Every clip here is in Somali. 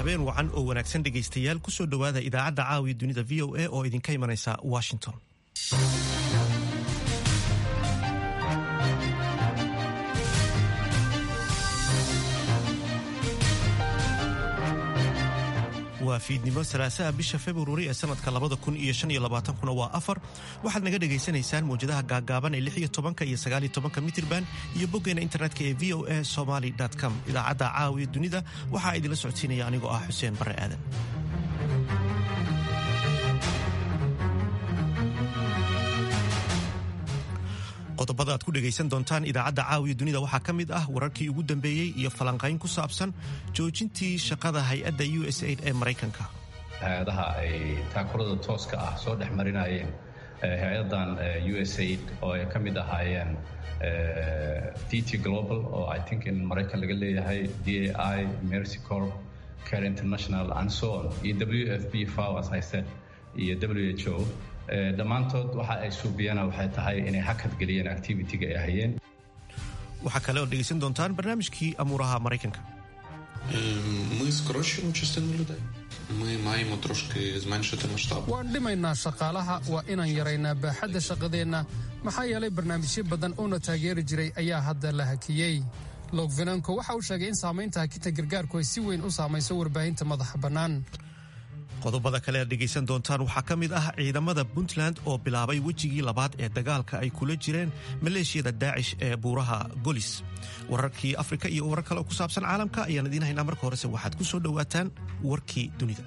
habeen wacan oo wanaagsan dhegaystayaal ku soo dhowaada idaacadda caawiya dunida VOA oo idinka imanaysa Washington. waa fiidnimo salaasaha bisha February ee sanadka 2025 waa 4 waxaad naga dhageysanaysaan mowjadaha gaagaaban ee 16 iyo 19 mitirban iyo boggeena internetka ee voasomali.com. idaacadda caawiya dunida waxaa idinla socodsiinaya anigoo ah Xuseen Barre Aadan. qodobada aad ku dhegaysan doontaan idaacadda caawiya dunida waxaa ka mid ah wararkii ugu dambeeyey iyo falanqayn ku saabsan joojintii shaqada hay-adda USAID ee Maraykanka. hay-adaha ay taakulada tooska ah soo dhex marinayeen hay-adan USAID oo ay ka mid ahaayeen DT Global oo I think in Maraykan laga leeyahay, DAI, Mercy Corps, Care International and so on, iyo WFP, FAO as I said, iyo WHO. dhammaantood waxa ay suubiyana waxay tahay inay hakad geliyeen activity-ga ay hayeen. waxaa kale oo dhegaysan doontaan barnaamijkii amuuraha Maraykanka. Ми скорочуємо частину людей. Ми маємо трошки зменшити масштаб. waan dhimaynaa shaqaalaha, waa inaan yaraynaa baaxadda shaqadeenna maxaa yeelay barnaamijyo badan oo na taageeri jiray ayaa hadda la hakiyey. Logvenanko waxa uu sheegay in saamaynta hakinta gargaarku ay si weyn u saamayso warbaahinta madaxa bannaan. qodobada kale aad dhegaysan doontaan waxaa ka mid ah ciidamada Puntland oo bilaabay wejigii labaad ee dagaalka ay kula jireen maleeshiyada Daacish ee buuraha Golis. wararkii Afrika iyo warar kale oo ku saabsan caalamka ayaan idiin haynaa. marka horese waxaad ku soo dhowaataan warkii dunida.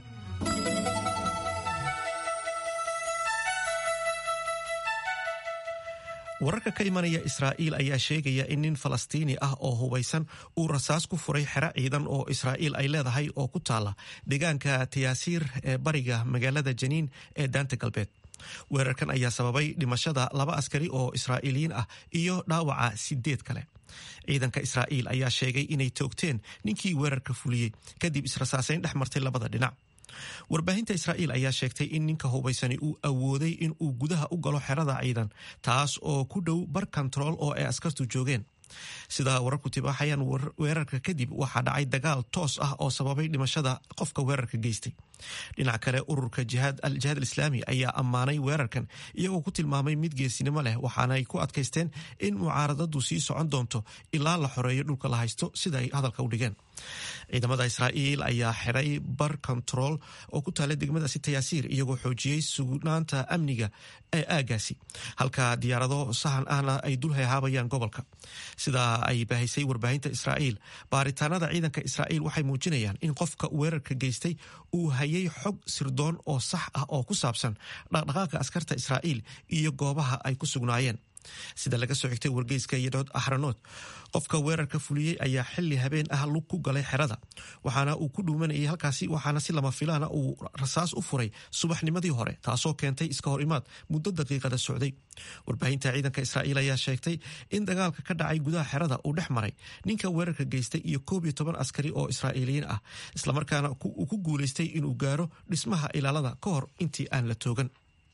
wararka ka imanaya Israa'iil ayaa sheegaya in nin Falastiini ah oo hubeysan uu rasaas ku furay xero ciidan oo Israa'iil ay leedahay oo ku taala deegaanka Tayaasiir ee bariga magaalada Janiin ee Daanta Galbeed. weerarkan ayaa sababay dhimashada 2 askari oo Israa'iiliyiin ah iyo dhaawaca 8 kale. ciidanka Israa'iil ayaa sheegay inay toogteen ninkii weerarka fuliyey kadib israsaasayn dhex martay labada dhinac. warbaahinta Israa'iil ayaa sheegtay in ninka hubeysani uu awooday in uu gudaha u galo xerada ciidan, taas oo ku dhow bar control oo ay askartu joogeen. sida wararku tibaaxayaan, weerarka kadib waxaa dhacay dagaal toos ah oo sababay dhimashada qofka weerarka geystay. dhinaca kale, ururka jihaad al-islaami ayaa ammaanay weerarkan iyagoo ku tilmaamay mid geesinimo leh, waxaana ay ku adkaysteen in mucaaradadu sii socon doonto ilaa la xoreeyo dhulka la haysto, sida ay hadalka u dhigeen. ciidamada Israa'iil ayaa xiray bar control oo ku taala degmadaasi Tayaasiir iyagoo xoojiyey sugnaanta amniga ee aagaasi, halka diyaarado sahan ahna ay dul heehaabayaan gobolka. sida ay baahisay warbaahinta Israa'iil, baaritaanada ciidanka Israa'iil waxay muujinayaan in qofka weerarka geystay uu hayay xog sirdoon oo sax ah oo ku saabsan dhaqdhaqaaqa askarta Israa'iil iyo goobaha ay ku sugnaayeen. sida laga soo xigtay wargeyska Yedot Ahronoth, qofka weerarka fuliyey ayaa xilli habeen ah lug ku galay xerada, waxaana uu ku dhuumanayay halkaasi, waxaana si lama filaana uu rasaas u furay subaxnimadii hore, taasoo keentay iska hor imaad muddo daqiiqada socday. warbaahinta ciidanka Israa'iil ayaa sheegtay in dagaalka ka dhacay gudaha xerada uu dhex maray ninka weerarka geystay iyo 11 askari oo Israa'iiliyiin ah, islamarkaana uu ku guulaystay inuu gaaro dhismaha ilaalada ka hor intii aan la toogan.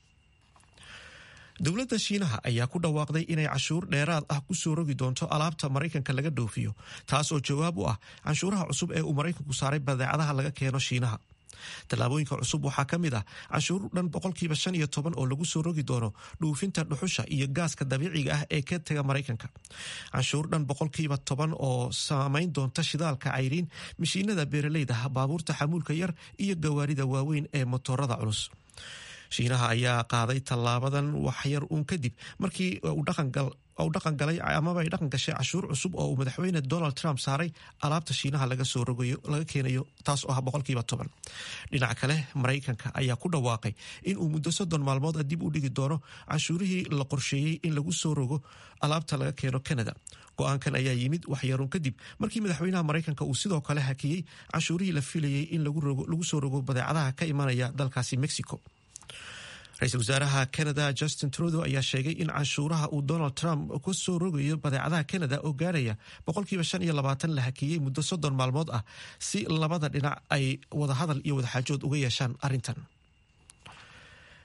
dowladda Shiinaha ayaa ku dhawaaqday inay cashuur dheeraad ah ku soo rogi doonto alaabta Maraykanka laga dhoofiyo, taas oo jawaab u ah canshuuraha cusub ee uu Maraykanku saaray badeecadaha laga keeno Shiinaha. tallaabooyinka cusub waxaa ka mid ah canshuur dhan 15% oo lagu soo rogi doono dhoofinta dhuxusha iyo gaaska dabiiciga ah ee ka taga Maraykanka, canshuur dhan 10% oo saameyn doonta shidaalka cayriin, mishiinada beeraleyda, baabuurta xamuulka yar iyo gawaarida waaweyn ee motorada culus. Shiinaha ayaa qaaday tallaabadan waxyar uun kadib markii uu dhaqan galay amaba ay dhaqan gashay cashuur cusub oo uu madaxweyne Donald Trump saaray alaabta Shiinaha laga keenayo, taas oo ah 10%. dhinaca kale, Maraykanka ayaa ku dhawaaqay in uu muddo 30 maalmood dib u dhigi doono canshuurihii la qorsheeyey in lagu soo rogo alaabta laga keeno Canada. go'aankan ayaa yimid waxyaruun kadib markii madaxweynaha Maraykanka uu sidoo kale hakiyey canshuurihii la filayey in lagu soo rogo badeecadaha ka imanaya dalkaasi Mexico. ra-iisul wasaaraha Canada Justin Trudeau ayaa sheegay in canshuuraha uu Donald Trump ku soo rogayo badeecadaha Canada oo gaaraya 25% la hakiyey muddo 30 maalmood ah, si labada dhinac ay wada hadal iyo wada xaajood uga yeeshaan arrintan.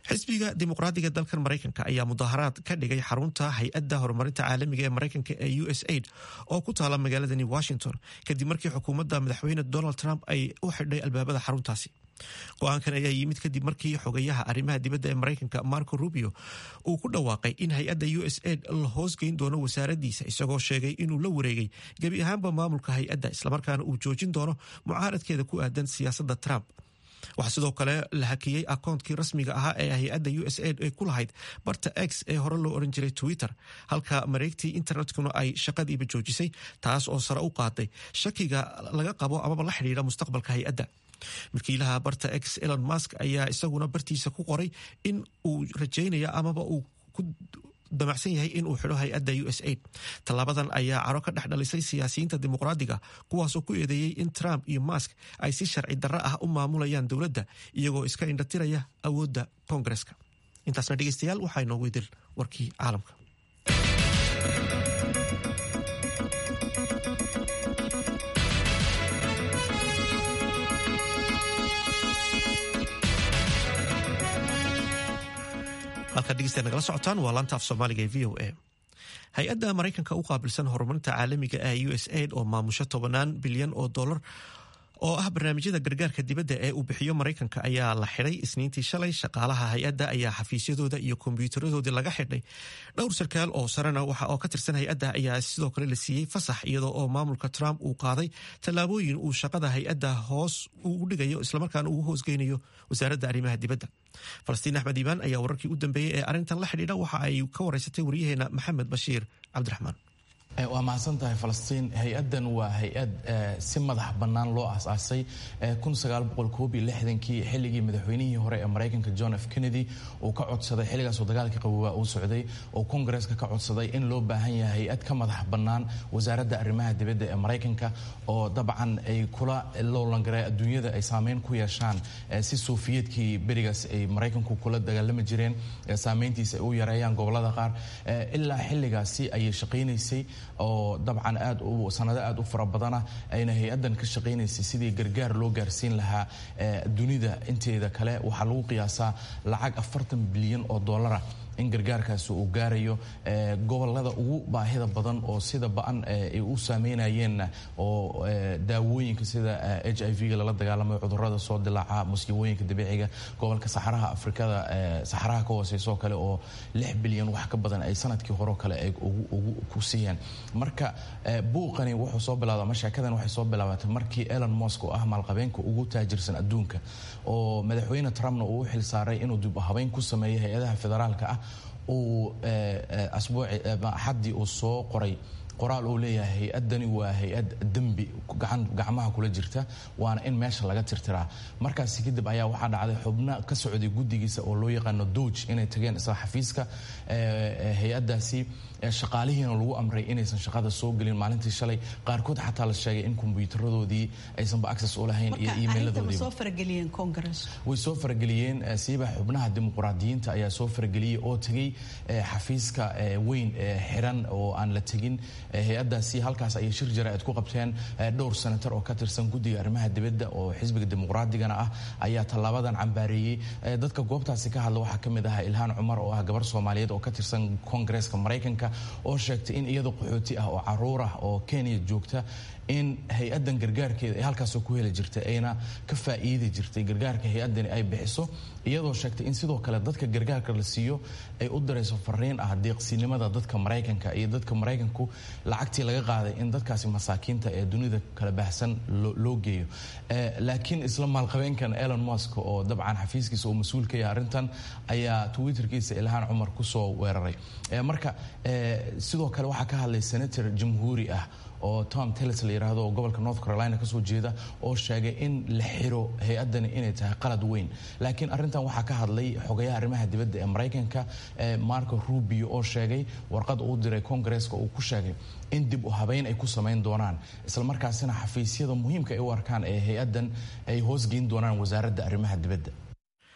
xisbiga dimuqraadiga dalkan maraykanka ayaa mudaharaad ka dhigay xarunta hay-adda horumarinta caalamiga ee maraykanka ee USAID oo ku taala magaaladani Washington kadib markii xukuumadda madaxweyne Donald Trump ay u xidhay albaabada xaruntaasi. go-aankan ayaa yimid kadib markii xogayaha arrimaha dibadda ee maraykanka Marco Rubio uu ku dhawaaqay in hay-adda USAID la hoosgeyn doono wasaaraddiisa, isagoo sheegay inuu la wareegay gebi ahaanba maamulka hay-adda islamarkaana uu joojin doono mucaaradkeeda ku aadan siyaasadda Trump. waxaa sidoo kale la hakiyey akoontkii rasmiga ahaa ee hay-adda USAID ay ku lahayd barta X ee hore loo oran jiray Twitter, halka mareegtii internetkuna ay shaqadiiba joojisay, taas oo sare u qaaday shakiga laga qabo amaba la xidhiidha mustaqbalka hay-adda. milkiilaha barta X Elon Musk ayaa isaguna bartiisa ku qoray in uu rajaynaya amaba uu ku damacsan yahay in uu xidho hay-adda USAID. tallaabadan ayaa caro ka dhex dhalisay siyaasiyiinta dimuqraadiga, kuwaasoo ku eedeeyey in Trump iyo Musk ay si sharci darro ah u maamulayaan dowladda iyagoo iska indhatiraya awoodda koongareska. intaasna dhegeystayaal waxaa inoogu idil warkii caalamka. halkaad dhegeystayaal nagala socotaan waa laanta af soomaaliga ee VOA. hay-adda maraykanka u qaabilsan horumarinta caalamiga ee USAID oo maamusho $10 bilyan oo ah barnaamijyada gargaarka dibadda ee uu bixiyo maraykanka ayaa la xidhay isniintii shalay. shaqaalaha hay-adda ayaa xafiisyadooda iyo kombiyuutaradoodii laga xidhay. dhowr sarkaal oo sarena oo ka tirsan hay-adda ayaa sidoo kale la siiyey fasax, iyadoo oo maamulka Trump uu qaaday tallaabooyin uu shaqada hay-adda hoos ugu dhigayo islamarkaana ugu hoosgeynayo wasaaradda arrimaha dibadda. falastiin axmed iibaan ayaa wararkii u dambeeyey ee arrintan la xidhiidha waxa ay ka waraysatay waryaheena maxamed bashiir cabdiraxmaan. waa mahadsan tahay falastiin. hay-addan waa hay-ad si madax bannaan loo aasaasay 1961kii xilligii madaxweynihii hore ee maraykanka John F Kennedy uu ka codsaday, xilligaasoo dagaalkii qaboobaa uu socday, oo koongareeska ka codsaday in loo baahan yahay hay-ad ka madax bannaan wasaaradda arrimaha dibadda ee maraykanka, oo dabcan ay kula loolangaray adduunyada ay saameyn ku yeeshaan si sofiyeedkii berigaas ay maraykanku kula dagaalami jireen, saameyntiisa ay u yareeyaan gobolada qaar. ilaa xilligaasi ayay shaqaynaysay oo dabcan sanado aad u fara badana ayna hay-addan ka shaqaynaysay sidii gargaar loo gaarsiin lahaa dunida inteeda kale. waxaa lagu qiyaasaa lacag $40 bilyan in gargaarkaasi uu gaarayo gobolada ugu baahida badan oo sida ba'an ay u saameynayeen, oo daawooyinka sida HIV-ga lala dagaalamayo, cudurrada soo dilaaca, musiibooyinka dabiiciga, gobolka saxaraha afrikada, saxaraha ka hooseysoo kale oo 6 bilyan wax ka badan ay sanadkii hore kale ay ugu ku siiyeen. marka buuqani wuxuu soo bilaabay, ama sheekadan waxay soo bilaabatay markii Elon Musk oo ah maalqabeenka ugu taajirsan adduunka, oo madaxweyne Trumpna uu u xil saaray inuu dib u habeyn ku sameeyo hay-adaha federaalka ah, uu axaddii uu soo qoray qoraal uu leeyahay hay-addani waa hay-ad dembi gacmaha kula jirta, waana in meesha laga tirtiraa. markaasi kadib ayaa waxaa dhacday xubno ka socday guddigiisa oo loo yaqaano Doge inay tageen isla xafiiska hay-addaasi. shaqaalihiina lagu amray inaysan shaqada soo gelin maalintii shalay. qaarkood xataa la sheegay in kombiyuutaradoodii aysanba access u lahayn iyo email-adoodii. way soo farageliyeen. siiba xubnaha dimuqraadiyiinta ayaa soo farageliyey oo tegey xafiiska weyn xiran oo aan la tegin hay-addaasi. halkaas ayay shir jaraa'id ku qabteen. dhowr senator oo ka tirsan guddiga arrimaha dibadda oo xisbiga dimuqraadigana ah ayaa tallaabadan cambaareeyey. dadka goobtaasi ka hadla waxaa ka mid ahaa Ilhaan Cumar oo ah gabar Soomaaliyeed oo ka tirsan koongareeska maraykanka, oo sheegtay in iyadoo qaxooti ah oo caruur ah oo Kenya joogta in hay-addan gargaarkeeda ay halkaasoo ku heli jirtay, ayna ka faa'iidi jirtay gargaarka hay-addani ay bixiso, iyadoo sheegtay in sidoo kale dadka gargaarka la siiyo ay u dirayso fariin ah deeqsinimada dadka maraykanka iyo dadka maraykanku lacagtii laga qaaday in dadkaasi masaakiinta ee dunida kala baahsan loo geeyo. laakiin isla maalqabeenkan Elon Musk oo dabcan xafiiskiisa oo mas-uul ka yahay arrintan ayaa Twitterkiisa Ilhaan Cumar ku soo weeraray. marka sidoo kale waxaa ka hadlay senator jamhuuri ah oo Tom Tillis la yiraahdo oo gobolka North Carolina ka soo jeeda, oo sheegay in la xiro hay-addani inay tahay qalad weyn. laakiin arrintan waxaa ka hadlay xogayaha arrimaha dibadda ee maraykanka Marco Rubio, oo sheegay warqad uu diray koongareeska uu ku sheegay in dib u habeyn ay ku samayn doonaan, isla markaasina xafiisyada muhiimka ay u arkaan ee hay-addan ay hoosgeyn doonaan wasaaradda arrimaha dibadda.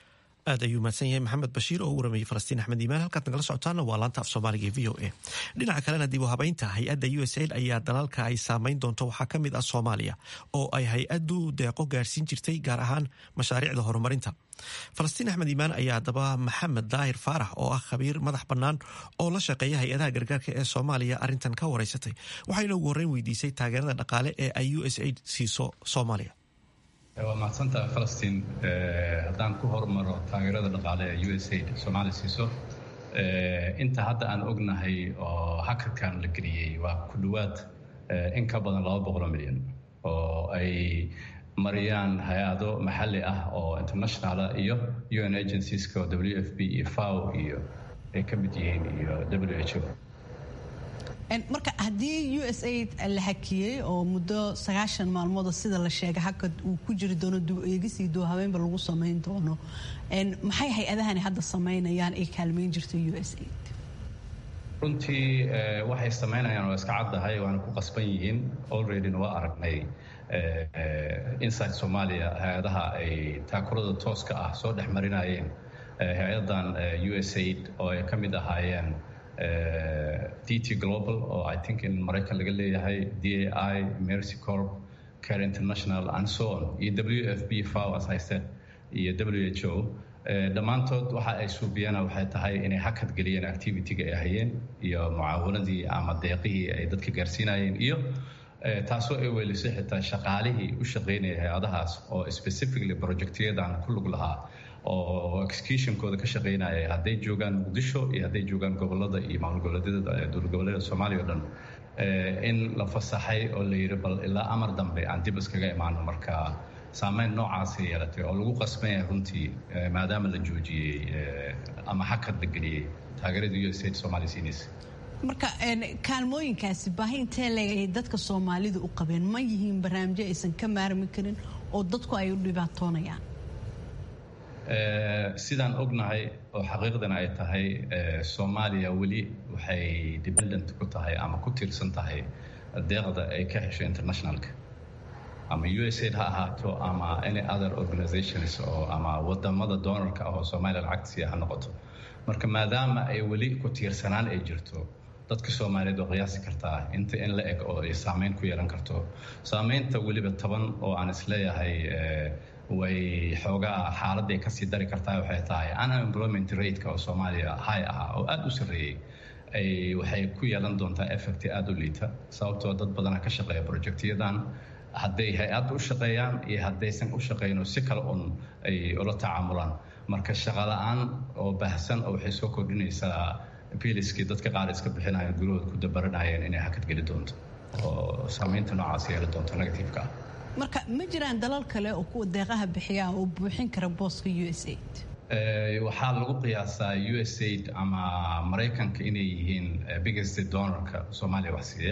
aad ayuu mahadsan yahay maxamed bashiir oo u waramayay falastiin axmed iimaan. halkaad nagala socotaana waa laanta af soomaaliga ee v o a. dhinaca kalena dib u habaynta hay-adda USAID ayaa dalalka ay saamayn doonto waxaa ka mid ah Soomaaliya oo ay hay-addu deeqo gaarsiin jirtay gaar ahaan mashaariicda horumarinta. falastiin axmed iimaan ayaa haddaba maxamed daahir faarax oo ah khabiir madax bannaan oo la shaqeeya hay-adaha gargaarka ee Soomaaliya arrintan ka wareysatay. waxayna ugu horreyn weydiisay taageerada dhaqaale ee ay USAID siiso Soomaaliya. waa mahadsantaha falastiin. haddaan ku hormaro taageerada dhaqaale ee USAID Soomaaliya siiso, inta hadda aan ognahay oo hakadkan la geliyey waa ku dhowaad in ka badan 200 milyan oo ay mariyaan hay-ado maxalli ah oo international iyo UN agencies-ka WFP iyo FAO iyo ay ka mid yihiin iyo WHO. marka haddii USAID la hakiyey oo muddo 90 maalmood sida la sheegay hakad uu ku jiri doono eegisii doo habeenba lagu sameyn doono, maxay hay-adahani hadda sameynayaan ay kaalmeyn jirtay USAID? runtii waxay sameynayaan waa iska caddahay, waana ku qasban yihiin. alreadyna waa aragnay inside Soomaaliya hay-adaha ay taakurada tooska ah soo dhex marinayeen hay-adan USAID oo ay ka mid ahaayeen DT Global oo I think in Maraykan laga leeyahay, DAI, Mercy Corp, Care International and so on, iyo WFP, FAO as I said, iyo WHO. dhammaantood waxa ay suubiyana waxay tahay inay hakad geliyeen activity-ga ay hayeen iyo mucaawanadii ama deeqihii ay dadka gaarsiinayeen, iyo taasoo ay weelisay xitaa shaqaalihii u shaqaynaya hay-adahaas oo specifically projectyadan ku lug lahaa oo executionkooda ka shaqaynaya, hadday joogaan Muqdisho iyo hadday joogaan gobolada iyo maamul goboleedyada dowlad goboleedyada Soomaaliya oo dhan, in la fasaxay oo la yidhi bal ilaa amar dambe aan dib iskaga imaano. marka saameyn noocaasay yeelatay oo lagu qasban yahay runtii maadaama la joojiyey ama hakad la geliyey taageerada USAID Soomaaliya siinaysa. marka kaalmooyinkaasi baahi intee leeg ay dadka Soomaalidu u qabeen? ma yihiin barnaamijyo aysan ka maarmi karin oo dadku ay u dhibaatoonayaan? sidaan ognahay oo xaqiiqdana ay tahay, Soomaaliya weli waxay dependent ku tahay ama ku tiirsan tahay deeqda ay ka hesho internationalka, ama USAID ha ahaato ama any other organizations oo ama wadamada donorka ah oo Soomaaliya lacagtiisa ha noqoto. marka maadaama ay weli ku tiirsanaan ay jirto, dadka Soomaaliyeed oo qiyaasi kartaa inta in la eg oo ay saameyn ku yeelan karto. saameynta weliba 10 oo aan isleeyahay way xoogaa xaaladday kasii dari kartaa waxay tahay unemployment rate-ka oo Soomaaliya high ah oo aad u sarreeyey waxay ku yeelan doontaa effect aad u liita, sababtoo dad badana ka shaqeeya projectyadan, hadday hay-ad u shaqeeyaan iyo haddaysan u shaqeyno si kale un ay ula tacaamulaan. marka shaqo la-aan oo baahsan oo waxay soo kordhinaysaa biliskii dadka qaar iska bixinayeen gurahooda ku dabaranayeen inay hakad geli doonto oo saameynta noocaas yeeli doonto negativeka ah. marka ma jiraan dalal kale oo kuwa deeqaha bixiya oo buuxin kara booska USAID? waxaa lagu qiyaasaa USAID ama Maraykanka inay yihiin biggest donorka Soomaaliya wax siiya,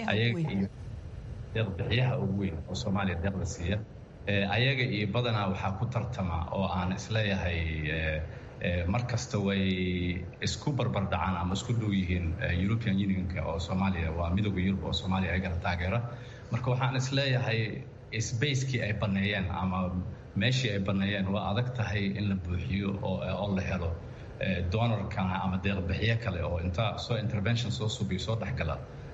deeq-bixiyaha ugu weyn oo Soomaaliya deeqda siiya. ayaga iyo badanaa waxaa ku tartama oo aan isleeyahay mar kasta way isku barbardhacaan ama isku dhow yihiin European Unionka oo Soomaaliya waa midowga Yurub oo Soomaaliya ay garab taageera. marka waxaan isleeyahay spacekii ay baneeyeen ama meeshii ay baneeyeen waa adag tahay in la buuxiyo oo la helo donorkana ama deeq-bixiye kale oo inta soo intervention soo subiyo soo dhexgala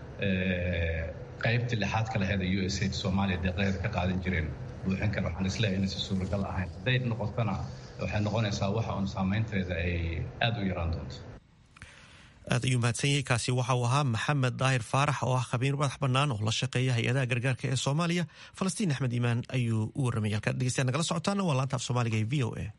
qaybtii lixaad ka laheeda USAID Soomaaliya deeqaheeda ka qaadan jireen buuxin kara. waxaan isleeyahay inaysan suuragal ahayn. hadday noqotana waxay noqonaysaa waxa uun saameynteeda ay aad u yaraan doonto. aad ayuu mahadsan yahay. kaasi waxa uu ahaa maxamed daahir faarax oo ah khabiir madax bannaan oo la shaqeeya hay-adaha gargaarka ee Soomaaliya. falastiin axmed iimaan ayuu u warramayay. halkaad dhegeystayaal nagala socotaana waa laanta af Soomaaliga ee v o a.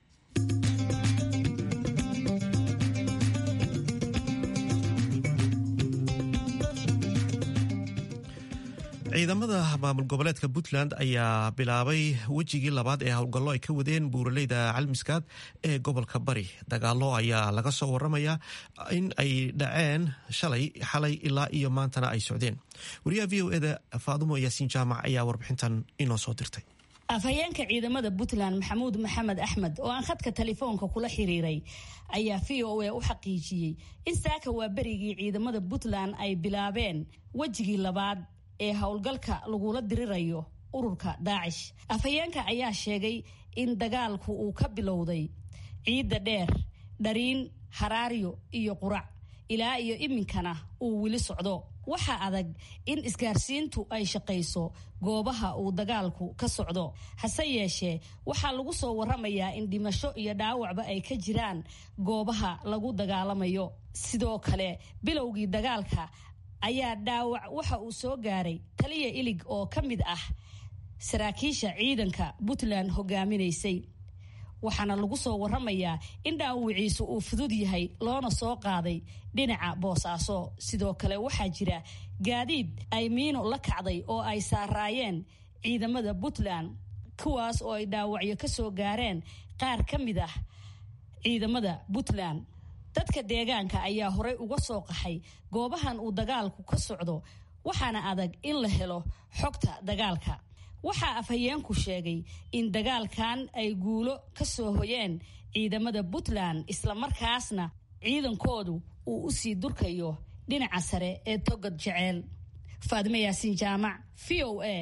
ciidamada maamul goboleedka Puntland ayaa bilaabay wejigii labaad ee howlgallo ay ka wadeen buuraleyda Calmiskaad ee gobolka Bari. dagaallo ayaa laga soo waramayaa in ay dhaceen xalay ilaa iyo maantana ay socdeen. wariyaha VOA-da Faadumo Yaasiin Jaamac ayaa warbixintan inoo soo dirtay. afhayeenka ciidamada Puntland Maxamuud Maxamed Axmed oo aan khadka telefoonka kula xiriiray ayaa VOA u xaqiijiyey in saaka waa berigii ciidamada Puntland ay bilaabeen wejigii labaad ee howlgalka lagula dirirayo ururka Daacish. afhayeenka ayaa sheegay in dagaalku uu ka bilowday ciidda dheer, dhariin, haraaryo iyo qurac, ilaa iyo iminkana uu weli socdo. waxaa adag in isgaarsiintu ay shaqayso goobaha uu dagaalku ka socdo. hase yeeshee waxaa lagu soo waramayaa in dhimasho iyo dhaawacba ay ka jiraan goobaha lagu dagaalamayo. sidoo kale bilowgii dagaalka ayaa dhaawac waxa uu soo gaaray taliya ilig oo ka mid ah saraakiisha ciidanka Puntland hogaaminaysay. waxaana lagu soo waramayaa in dhaawiciisu uu fudud yahay loona soo qaaday dhinaca Boosaaso. sidoo kale waxaa jira gaadiid ay miino la kacday oo ay saaraayeen ciidamada Puntland, kuwaas oo ay dhaawacyo ka soo gaareen qaar ka mid ah ciidamada Puntland. dadka deegaanka ayaa horey uga soo qaxay goobahan uu dagaalku ka socdo, waxaana adag in la helo xogta dagaalka. waxaa afhayeenku sheegay in dagaalkan ay guulo ka soo hoyeen ciidamada Puntland, isla markaasna ciidankoodu uu u sii durkayo dhinaca sare ee Togod Jecel. Faadime Yaasiin Jaamac, VOA.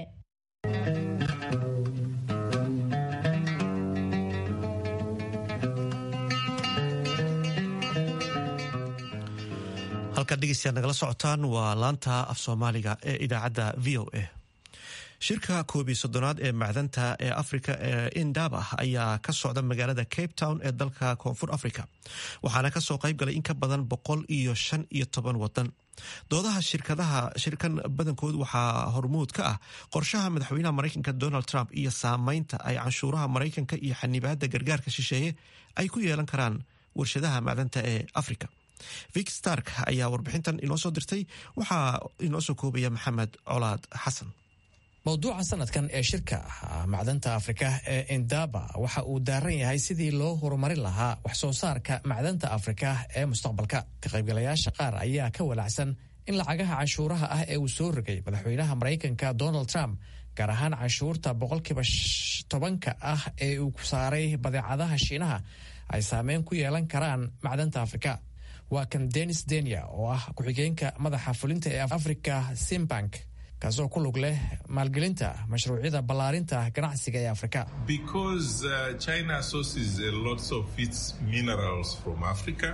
halka dhegeystayaal nagala socotaan waa laanta af Soomaaliga ee idaacadda VOA. shirka 11aad ee macdanta ee Afrika ee Indaba ayaa ka socda magaalada Cape Town ee dalka Koonfur Afrika, waxaana ka soo qayb galay in ka badan 115 wadan. doodaha shirkan badankood waxaa hormuud ka ah qorshaha madaxweynaha Mareykanka Donald Trump iyo saameynta ay canshuuraha Mareykanka iyo xanibaadda gargaarka shisheeye ay ku yeelan karaan warshadaha macdanta ee Afrika. Vic Stark ayaa warbixintan inoo soo dirtay, waxaa inoo soo koobaya Maxamed Colaad Xasan. mawduuca sanadkan ee shirka macdanta Afrika ee Indaba waxa uu daaran yahay sidii loo horumarin lahaa wax soo saarka macdanta Afrika ee mustaqbalka. ka qaybgalayaasha qaar ayaa ka walacsan in lacagaha canshuuraha ah ee uu soo rogay madaxweynaha Mareykanka Donald Trump, gaar ahaan canshuurta 10% ah ee uu ku saaray badeecadaha Shiinaha, ay saameyn ku yeelan karaan macdanta Afrika. waa kan Dennis Denia oo ah ku-xigeenka madaxa fulinta ee Africa Simbank, kaasoo ku lug leh maalgelinta mashruucyada ballaarinta ganacsiga ee Afrika. Because China sources a lot of its minerals from Africa.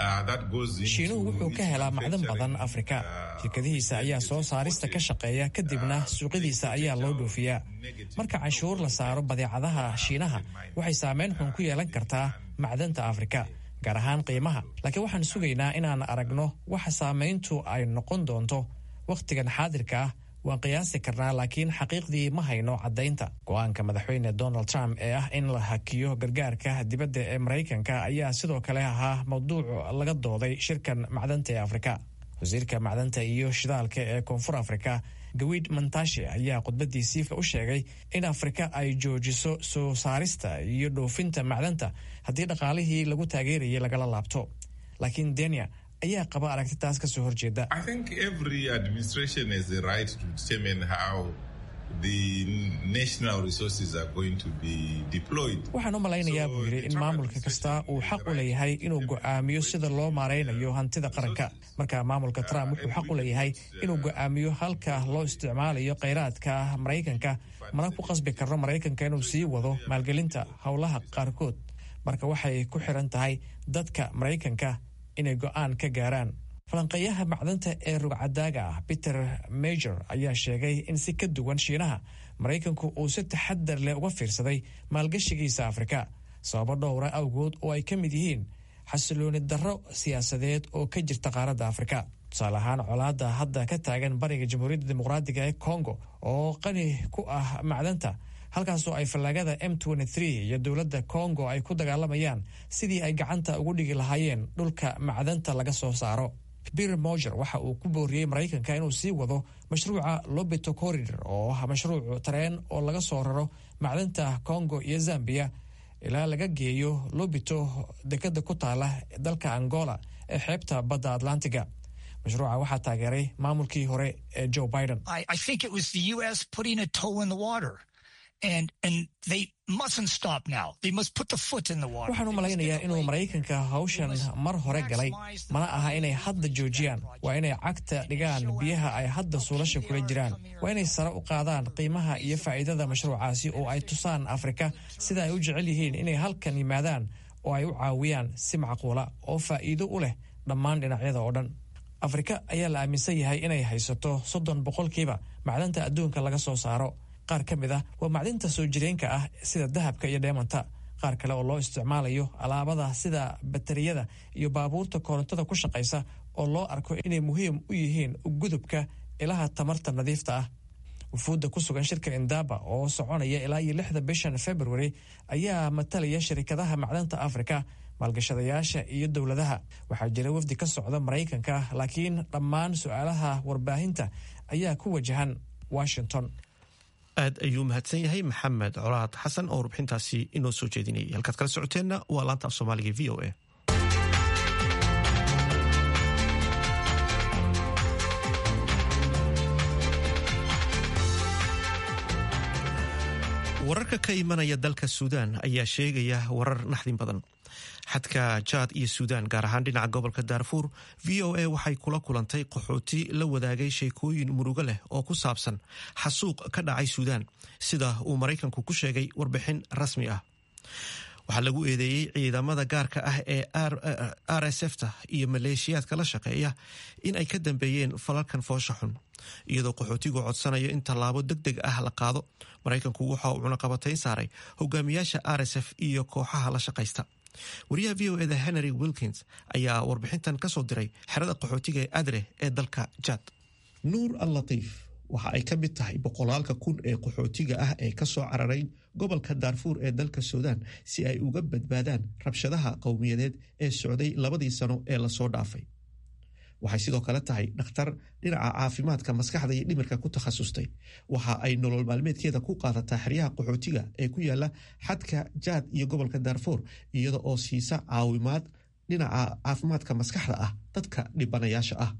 Shiinuhu wuxuu ka helaa macdan badan Afrika. shirkadihiisa ayaa soo saarista ka shaqeeya, kadibna suuqyadiisa ayaa loo dhoofiyaa. marka canshuur la saaro badeecadaha Shiinaha, waxay saameyn xun ku yeelan kartaa macdanta Afrika, gaar ahaan qiimaha. laakiin waxaan sugaynaa inaan aragno waxa saameyntu ay noqon doonto. wakhtigan xaadirka ah waan qiyaasi karnaa, laakiin xaqiiqdii ma hayno caddaynta. go-aanka madaxweyne Donald Trump ee ah in la hakiyo gargaarka dibadda ee Mareykanka ayaa sidoo kale ahaa mawduuc laga dooday shirkan macdanta ee Afrika. wasiirka macdanta iyo shidaalka ee Koonfur Afrika, Gawid Mantashe, ayaa khudbadiisii u sheegay in Afrika ay joojiso soo saarista iyo dhoofinta macdanta haddii dhaqaalihii lagu taageerayay lagala laabto. laakiin Denia ayaa qaba aragti taas ka soo horjeeda. I think every administration has the right to determine how the national resources are going to be deployed. waxaan u malaynayaa buu yidhi in maamulka kasta uu xaq u leeyahay inuu go'aamiyo sida loo maaraynayo hantida qaranka. marka maamulka Trump wuxuu xaq u leeyahay inuu go'aamiyo halka loo isticmaalayo kheyraadka Mareykanka, mana ku qasbi karno Mareykanka inuu sii wado maalgelinta howlaha qaarkood. marka waxay ku xiran tahay dadka Mareykanka inay go'aan ka gaaraan. falanqeeyaha macdanta ee rugcadaaga ah Peter Major ayaa sheegay in si ka duwan Shiinaha, Mareykanku uu si taxadar leh uga fiirsaday maalgashigiisa Afrika, sababo dhowra awgood oo ay ka mid yihiin xasilooni darro siyaasadeed oo ka jirta qaaradda Afrika. tusaale ahaan, colaadda hadda ka taagan bariga Jamhuuriyadda Dimuqraadiga ee Congo oo qani ku ah macdanta, halkaasoo ay fallaagada M23 iyo dowladda Congo ay ku dagaalamayaan sidii ay gacanta ugu dhigi lahaayeen dhulka macdanta laga soo saaro. Peter Mojer waxa uu ku booriyey Mareykanka inuu sii wado mashruuca Lobito Corridor oo ah mashruuc tareen oo laga soo raro macdanta Congo iyo Zambia ilaa laga geeyo Lobito, dekada ku taala dalka Angola ee xeebta badda Atlantiga. mashruuca waxaa taageeray maamulkii hore ee Joe Biden. I think it was the US putting a toe in the water. And they mustn't stop now. They must put the foot in the water. waxaan u malaynayaa inuu Mareykanka hawshan mar hore galay, mana aha inay hadda joojiyaan. waa inay cagta dhigaan biyaha ay hadda suulasha kula jiraan. waa inay sare u qaadaan qiimaha iyo faa'iidada mashruucaasi oo ay tusaan Afrika sida ay u jecel yihiin inay halkan yimaadaan oo ay u caawiyaan si macquula oo faa'iido u leh dhammaan dhinacyada oo dhan. Afrika ayaa la aaminsan yahay inay haysato 30% macdanta adduunka laga soo saaro. Qaar ka mid ah waa macdinta soo jireenka ah sida dahabka iyo dheemanta. Qaar kale oo loo isticmaalayo alaabada sida batariyada iyo baabuurta korontada ku shaqaysa oo loo arko inay muhiim u yihiin gudubka ilaha tamarta nadiifta ah. wufuudda ku sugan shirka Indaba oo soconaya ilaa 6 bishan February ayaa matalaya shirkadaha macdanta Afrika, maalgashadayaasha iyo dowladaha. Waxaa jira wafdi ka socda Mareykanka, laakiin dhammaan su'aalaha warbaahinta ayaa ku wajahan Washington. aad ayuu mahadsan yahay Maxamed Colaad Xasan oo warbixintaasi inoo soo jeedinayay. halkaad kala socoteenna waa laanta af Soomaaliga VOA. wararka ka imanaya dalka Suudaan ayaa sheegaya warar naxdin badan. xadka Jaad iyo Suudaan, gaar ahaan dhinaca gobolka Darfur, VOA waxay kula kulantay qaxooti la wadaagay sheekooyin murugo leh oo ku saabsan xasuuq ka dhacay Suudaan, sida uu Mareykanku ku sheegay warbixin rasmi ah. waxaa lagu eedeeyey ciidamada gaarka ah ee RSF-ta iyo maleeshiyaadka la shaqeeya in ay ka dambeeyeen falalkan foosha xun, iyadoo qaxootigu codsanayo in tallaabo degdeg ah la qaado. Mareykanku waxa uu cunaqabatayn saaray hogaamiyaasha RSF iyo kooxaha la shaqaysta. wariyaha VOA-da Henry Wilkins ayaa warbixintan ka soo diray xerada qaxootiga ee Adre ee dalka Jaad. Nuur al-Latiif waxa ay ka mid tahay boqolaalka kun ee qaxootiga ah ee ka soo cararay gobolka Darfur ee dalka Suudaan si ay uga badbaadaan rabshadaha qowmiyadeed ee socday 2 sano ee la soo dhaafay. waxay sidoo kale tahay dhakhtar dhinaca caafimaadka maskaxda iyo dhimirka ku takhasustay. waxa ay nolol maalmeedkeeda ku qaadataa xeryaha qaxootiga ee ku yaala xadka Jaad iyo gobolka Darfur, iyada oo siisa caawimaad dhinaca caafimaadka maskaxda ah dadka dhibanayaasha ah.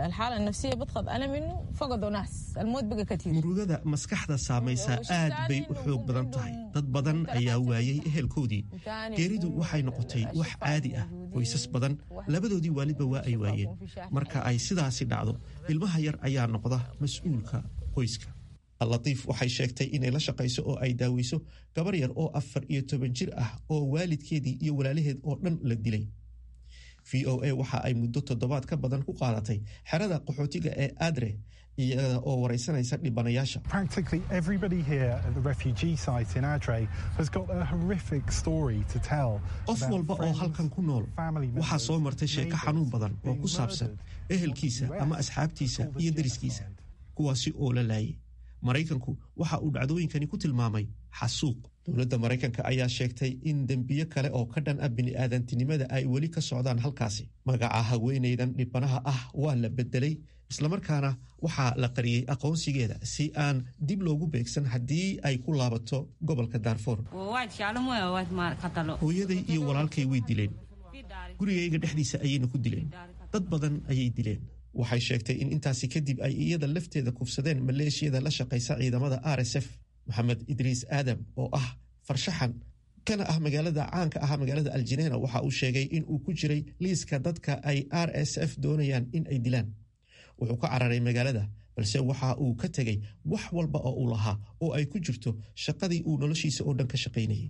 murugada maskaxda saamaysa aad bay u xoog badan tahay. dad badan ayaa waayay ehelkoodii. geeridu waxay noqotay wax caadi ah. qoysas badan labadoodii waalidba waa ay waayeen. marka ay sidaasi dhacdo, ilmaha yar ayaa noqda mas-uulka qoyska. al-Latiif waxay sheegtay inay la shaqayso oo ay daaweyso gabar yar oo 14 jir ah oo waalidkeedii iyo walaalaheed oo dhan la dilay. VOA waxa ay muddo 7 ka badan ku qaadatay xerada qaxootiga ee Adre iyada oo wareysanaysa dhibanayaasha. Practically everybody here at the refugee site in Adre has got a horrific story to tell. qof walba oo halkan ku nool waxaa soo martay sheeko xanuun badan oo ku saabsan ehelkiisa ama asxaabtiisa iyo deriskiisa, kuwaasi oo la laayay. Mareykanku waxa uu dhacdooyinkani ku tilmaamay xasuuq. dowladda Mareykanka ayaa sheegtay in dembiyo kale oo ka dhan ah bini'aadantinimada ay weli ka socdaan halkaasi. magaca haweeneydan dhibanaha ah waa la bedelay, islamarkaana waxaa la qariyey aqoonsigeeda si aan dib loogu beegsan haddii ay ku laabato gobolka Darfur. hooyaday iyo walaalkay way dileen. gurigayga dhexdiisa ayayna ku dileen. dad badan ayay dileen. waxay sheegtay in intaasi kadib ay iyada lafteeda kufsadeen maleeshiyada la shaqaysa ciidamada RSF. Maxamed Idriis Aadam oo ah farshaxan kana ah magaalada caanka ah magaalada Aljineena waxa uu sheegay in uu ku jiray liiska dadka ay RSF doonayaan in ay dilaan. wuxuu ka cararay magaalada, balse waxa uu ka tegay wax walba oo uu lahaa oo ay ku jirto shaqadii uu noloshiisa oo dhan ka shaqaynayay.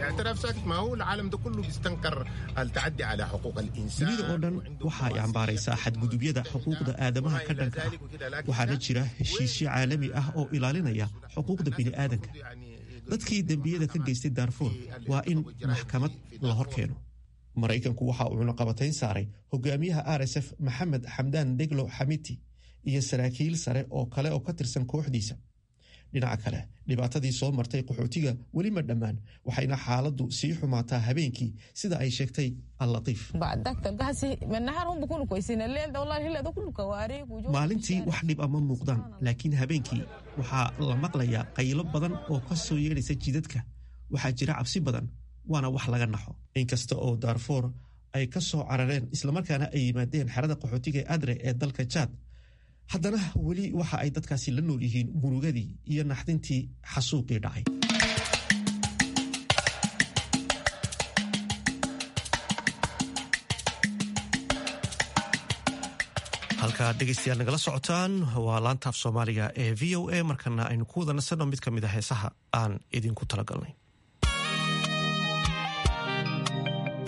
dunida oo dhan waxa ay cambaaraysaa xadgudubyada xuquuqda aadamaha ka dhanka ah. waxaana jira heshiisyo caalami ah oo ilaalinaya xuquuqda bini'aadanka. dadkii dembiyada ka geystay Darfur waa in maxkamad la hor keeno. Mareykanku waxa uu cunaqabatayn saaray hogaamiyaha RSF Maxamed Xamdaan Deglo Xamiti iyo saraakiil sare oo kale oo ka tirsan kooxdiisa. dhinaca kale, dhibaatadii soo martay qaxootiga weli ma dhammaan, waxayna xaaladdu sii xumaataa habeenkii sida ay sheegtay al-Latiif. maalintii wax dhib ama muuqdaan, laakiin habeenkii waxaa la maqlayaa qaylo badan oo ka soo yeedhaysa jidadka. waxaa jira cabsi badan, waana wax laga naxo. inkasta oo Darfur ay ka soo carareen islamarkaana ay yimaadeen xerada qaxootiga ee Adre ee dalka Jaad, haddana weli waxa ay dadkaasi la nool yihiin murugadii iyo naxdintii xasuuqii dhacay. halkaa dhegaystayaal nagala socotaan waa laanta af Soomaaliga ee VOA. markana aynu ku wada nasanno mid ka mid a heesaha aan idinku talagalnay.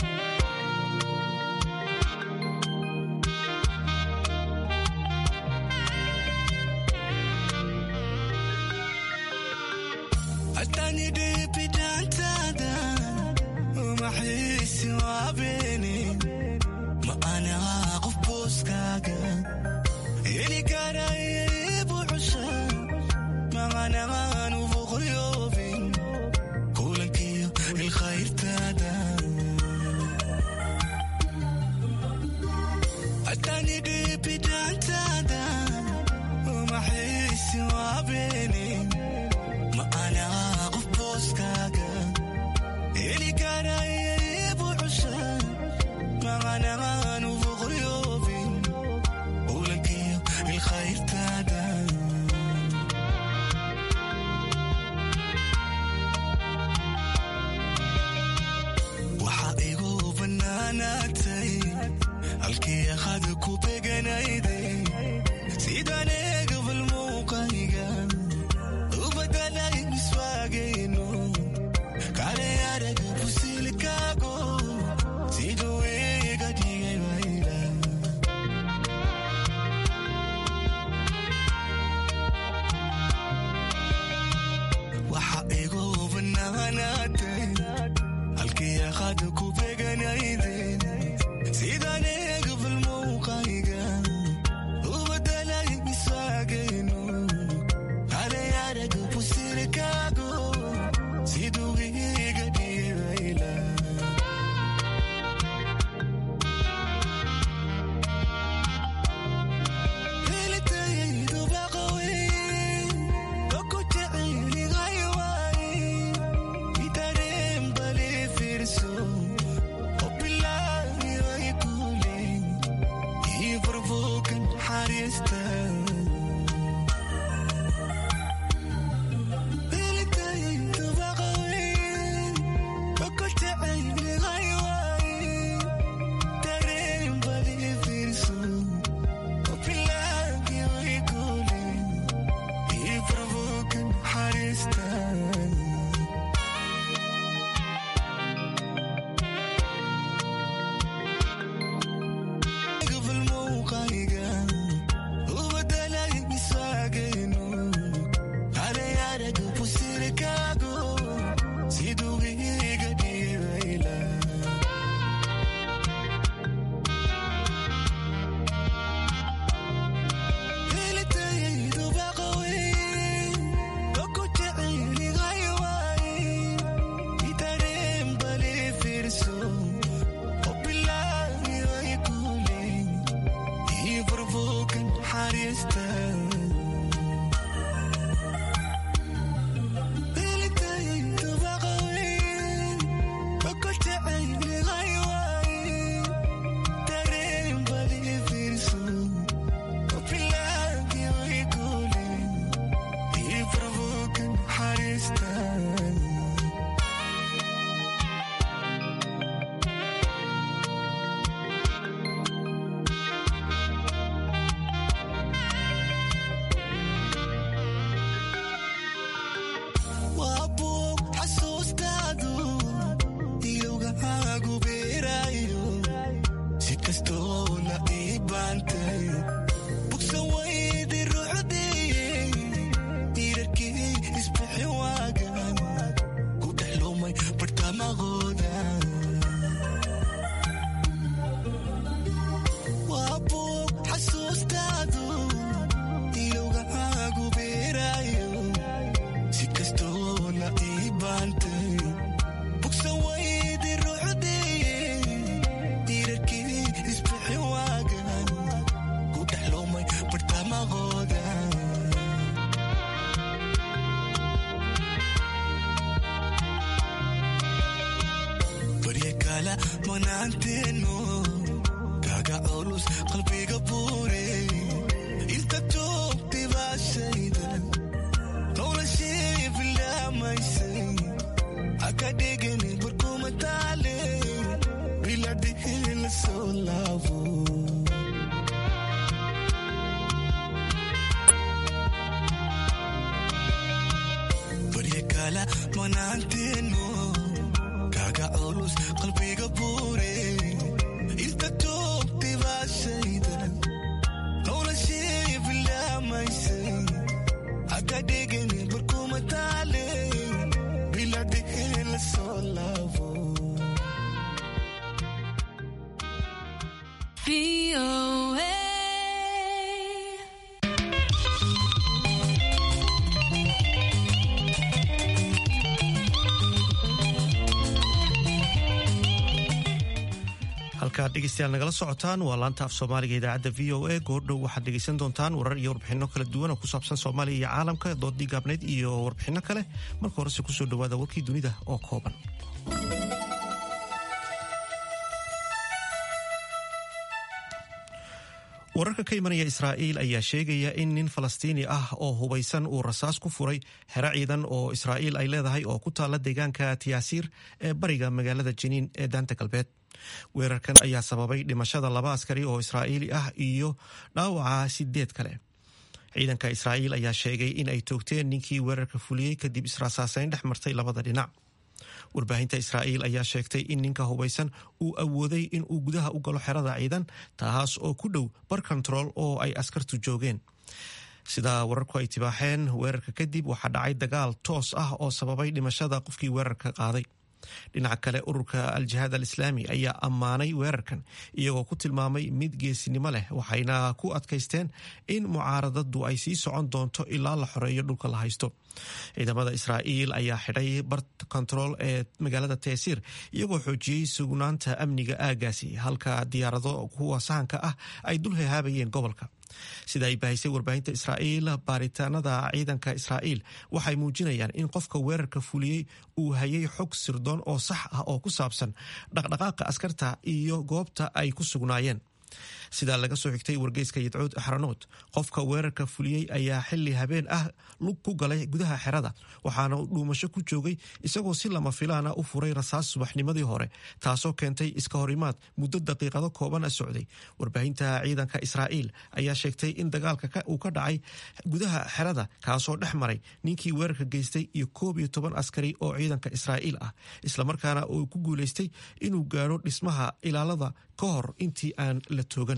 ومحيسي وعبيني ما أنا أقف بوسكاكا اللي كان يبو عشان ما أنا نوفو غيوبين كولنكيو الخير تادا أتاني ديبي دان تادا ومحيسي وعبيني ما أنا أقف بوسكاكا اللي كان يبو عشان ما أنا نوفو غيوبين كولنكيو الخير تادا وحقيقو بناناتي الكي أخذكو بقنايدي سيداني قبل موقعيقا وبدالاي مسواقينو كالي يارك بوسيلكاقو سيدوي قديقي ويلا وحقيقو بناناتي الكي أخذكو بقنايدي سيداني قبل موقعيقا وبدالاي مسواقينو كالي يارك بوسيلكاقو سيدوي قديقي ويلا halkaad dhegeystayaal nagala socotaan waa laanta af soomaaliga idaacadda v o a goordhow waxaad dhegeysan doontaan warar iyo warbixinno kala duwan oo ku saabsan soomaaliya iyo caalamka doodii gaabneyd iyo warbixinno kale marka horese kusoo dhawaada warkii dunida oo kooban. wararka ka imanaya Israa'iil ayaa sheegaya in nin Falastiini ah oo hubaysan uu rasaas ku furay xero ciidan oo Israa'iil ay leedahay oo ku taala deegaanka Tiyaasiir ee bariga magaalada Jiniin ee daanta galbeed. weerarkan ayaa sababay dhimashada 2 askari oo Israa'iili ah iyo dhaawaca 8 kale. ciidanka Israa'iil ayaa sheegay in ay toogteen ninkii weerarka fuliyay kadib israasaasayn dhex martay labada dhinac. warbaahinta Israa'iil ayaa sheegtay in ninka hubaysan uu awooday in uu gudaha u galo xerada ciidan taas oo ku dhow bar control oo ay askartu joogeen. sida wararku ay tibaaxeen weerarka kadib waxaa dhacay dagaal toos ah oo sababay dhimashada qofkii weerarka qaaday. dhinaca kale ururka al-jihaad al-islaami ayaa ammaanay weerarkan iyagoo ku tilmaamay mid geesinimo leh waxayna ku adkaysteen in mucaaradadu ay sii socon doonto ilaa la xoreeyo dhulka la haysto. ciidamada Israa'iil ayaa xidhay bar control ee magaalada Tiyaasiir iyagoo xoojiyey sugnaanta amniga aagaasi halka diyaarado kuwa sahanka ah ay dul hehaabayeen gobolka. sida ay baahisay warbaahinta Israa'iil baaritaanada ciidanka Israa'iil waxay muujinayaan in qofka weerarka fuliyay uu hayay xog sirdoon oo sax ah oo ku saabsan dhaqdhaqaaqa askarta iyo goobta ay ku sugnaayeen. sida laga soo xigtay wargeyska Yidcood Axranood qofka weerarka fuliyay ayaa xilli habeen ah lug ku galay gudaha xerada waxaana dhuumasho ku joogay isagoo si lama filaana u furay rasaas subaxnimadii hore taasoo keentay iska horimaad muddo daqiiqado kooban socday. warbaahinta ciidanka Israa'iil ayaa sheegtay in dagaalka uu ka dhacay gudaha xerada kaasoo dhex maray ninkii weerarka geystay iyo 11 askari oo ciidanka Israa'iil ah isla markaana uu ku guuleystay inuu gaaro dhismaha ilaalada ka hor intii aan la toogan.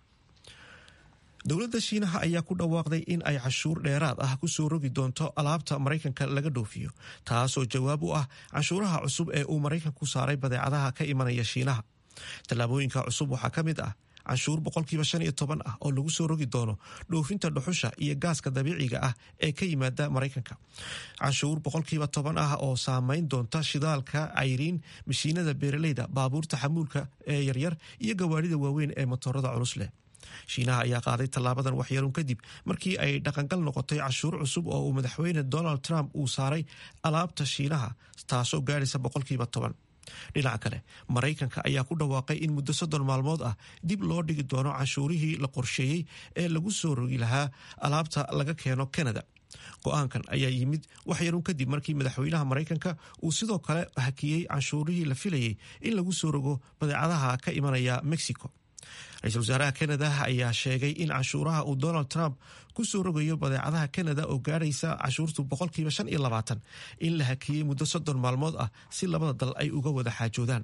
dowladda Shiinaha ayaa ku dhawaaqday in ay cashuur dheeraad ah ku soo rogi doonto alaabta Mareykanka laga dhoofiyo taasoo jawaab u ah cashuuraha cusub ee uu Mareykanku saaray badeecadaha ka imanaya Shiinaha. tallaabooyinka cusub waxaa ka mid ah cashuur 15% ah oo lagu soo rogi doono dhoofinta dhuxusha iyo gaaska dabiiciga ah ee ka yimaada Mareykanka. cashuur 10% ah oo saameyn doonta shidaalka, cayriin, mashiinada beeraleyda, baabuurta xamuulka ee yaryar iyo gawaarida waaweyn ee matoorada culus leh. Shiinaha ayaa qaaday tallaabadan waxyaruun kadib markii ay dhaqangal noqotay cashuur cusub oo uu madaxweyne Donald Trump uu saaray alaabta Shiinaha taasoo gaaraysa 10%. dhinaca kale Mareykanka ayaa ku dhawaaqay in muddo 30 maalmood ah dib loo dhigi doono cashuurihii la qorsheeyey ee lagu soo rogi lahaa alaabta laga keeno Canada. go'aankan ayaa yimid waxyaruun kadib markii madaxweynaha Mareykanka uu sidoo kale hakiyey cashuurihii la filayay in lagu soo rogo badeecadaha ka imanaya Mexico. ra-iisul wasaaraha Canada ayaa sheegay in cashuuraha uu Donald Trump ku soo rogayo badeecadaha Canada oo gaaraysa cashuurtu 25% in la hakiyey muddo 30 maalmood ah si labada dal ay uga wada xaajoodaan.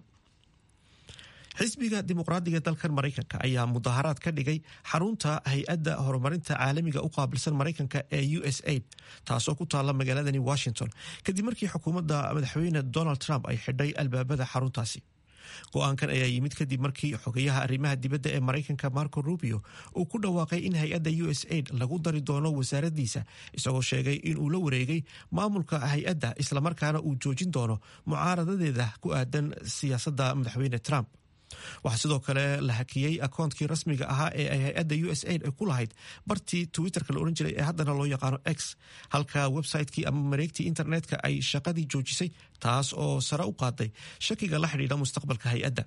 xisbiga dimuqraadiga dalkan Mareykanka ayaa mudaharaad ka dhigay xarunta hay-adda horumarinta caalamiga u qaabilsan Mareykanka ee USAID taasoo ku taala magaaladani Washington kadib markii xukuumadda madaxweyne Donald Trump ay xidhay albaabada xaruntaasi. go'aankan ayaa yimid kadib markii xogayaha arrimaha dibadda ee Mareykanka Marco Rubio uu ku dhawaaqay in hay-adda USAID lagu dari doono wasaaraddiisa isagoo sheegay in uu la wareegay maamulka hay-adda isla markaana uu joojin doono mucaaradadeeda ku aadan siyaasadda madaxweyne Trump. waxaa sidoo kale la hakiyey akoonkii rasmiga ahaa ee ay hay-adda USAID ay ku lahayd bartii Twitterka la oran jiray ee haddana loo yaqaano X halka website-kii ama mareegtii internetka ay shaqadii joojisay taas oo sare u qaaday shakiga la xidhiidha mustaqbalka hay-adda.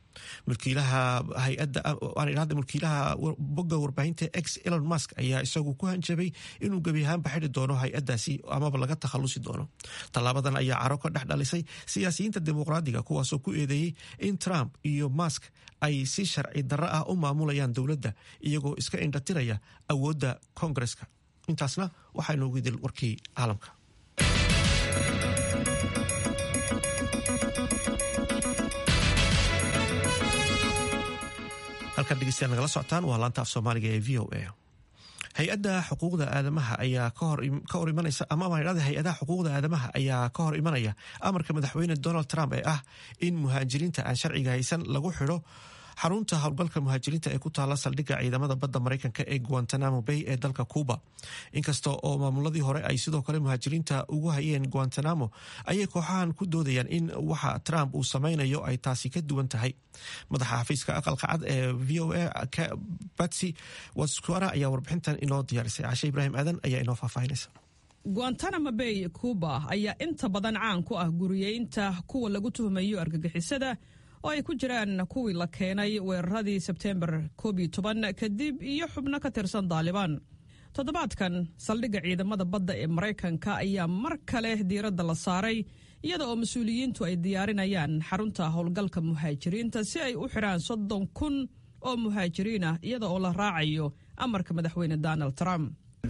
mulkiilaha bogga warbaahinta X Elon Musk ayaa isagu ku hanjabay inuu gebi ahaanba xidhi doono hay-addaasi amaba laga takhalusi doono. tallaabadan ayaa caro ka dhex dhalisay siyaasiyiinta dimuqraadiga kuwaasoo ku eedeeyey in Trump iyo Musk ay si sharci darro ah u maamulayaan dowladda iyagoo iska indhatiraya awoodda Kongareska. intaasna waxaa inoogu idil warkii caalamka. halkan dhegeystayaal nagala socotaan waa laanta af soomaaliga ee v o a. hay-adda xuquuqda aadamaha ayaa ka hor imanaysa hay-adaha xuquuqda aadamaha ayaa ka hor imanaya amarka madaxweyne Donald Trump ee ah in muhaajiriinta aan sharciga haysan lagu xidho xarunta howlgalka muhaajiriinta ee ku taala saldhigga ciidamada badda Mareykanka ee Guantanamo Bay ee dalka Cuba. Inkasta oo maamuladii hore ay sidoo kale muhaajiriinta ugu hayeen Guantanamo, ayay kooxahan ku doodayaan in waxa Trump uu sameynayo ay taasi ka duwan tahay. Madaxa xafiiska aqalka cad ee VOA Patsy Waskwara ayaa warbixintan inoo diyaarisay. Cashe Ibrahim Aadan ayaa inoo faahfaahinaysa. Guantanamo Bay Cuba ayaa inta badan caan ku ah guriyeynta kuwa lagu tuhmayo argagixisada oo ay ku jiraan kuwii la keenay weeraradii Sebtembar 11 kadib iyo xubno ka tirsan Taliban. Toddobaadkan saldhigga ciidamada badda ee Mareykanka ayaa mar kale diiradda la saaray iyada oo mas'uuliyiintu ay diyaarinayaan xarunta howlgalka muhaajiriinta si ay u xiraan 30,000 oo muhaajiriin ah iyada oo la raacayo amarka madaxweyne Donald Trump.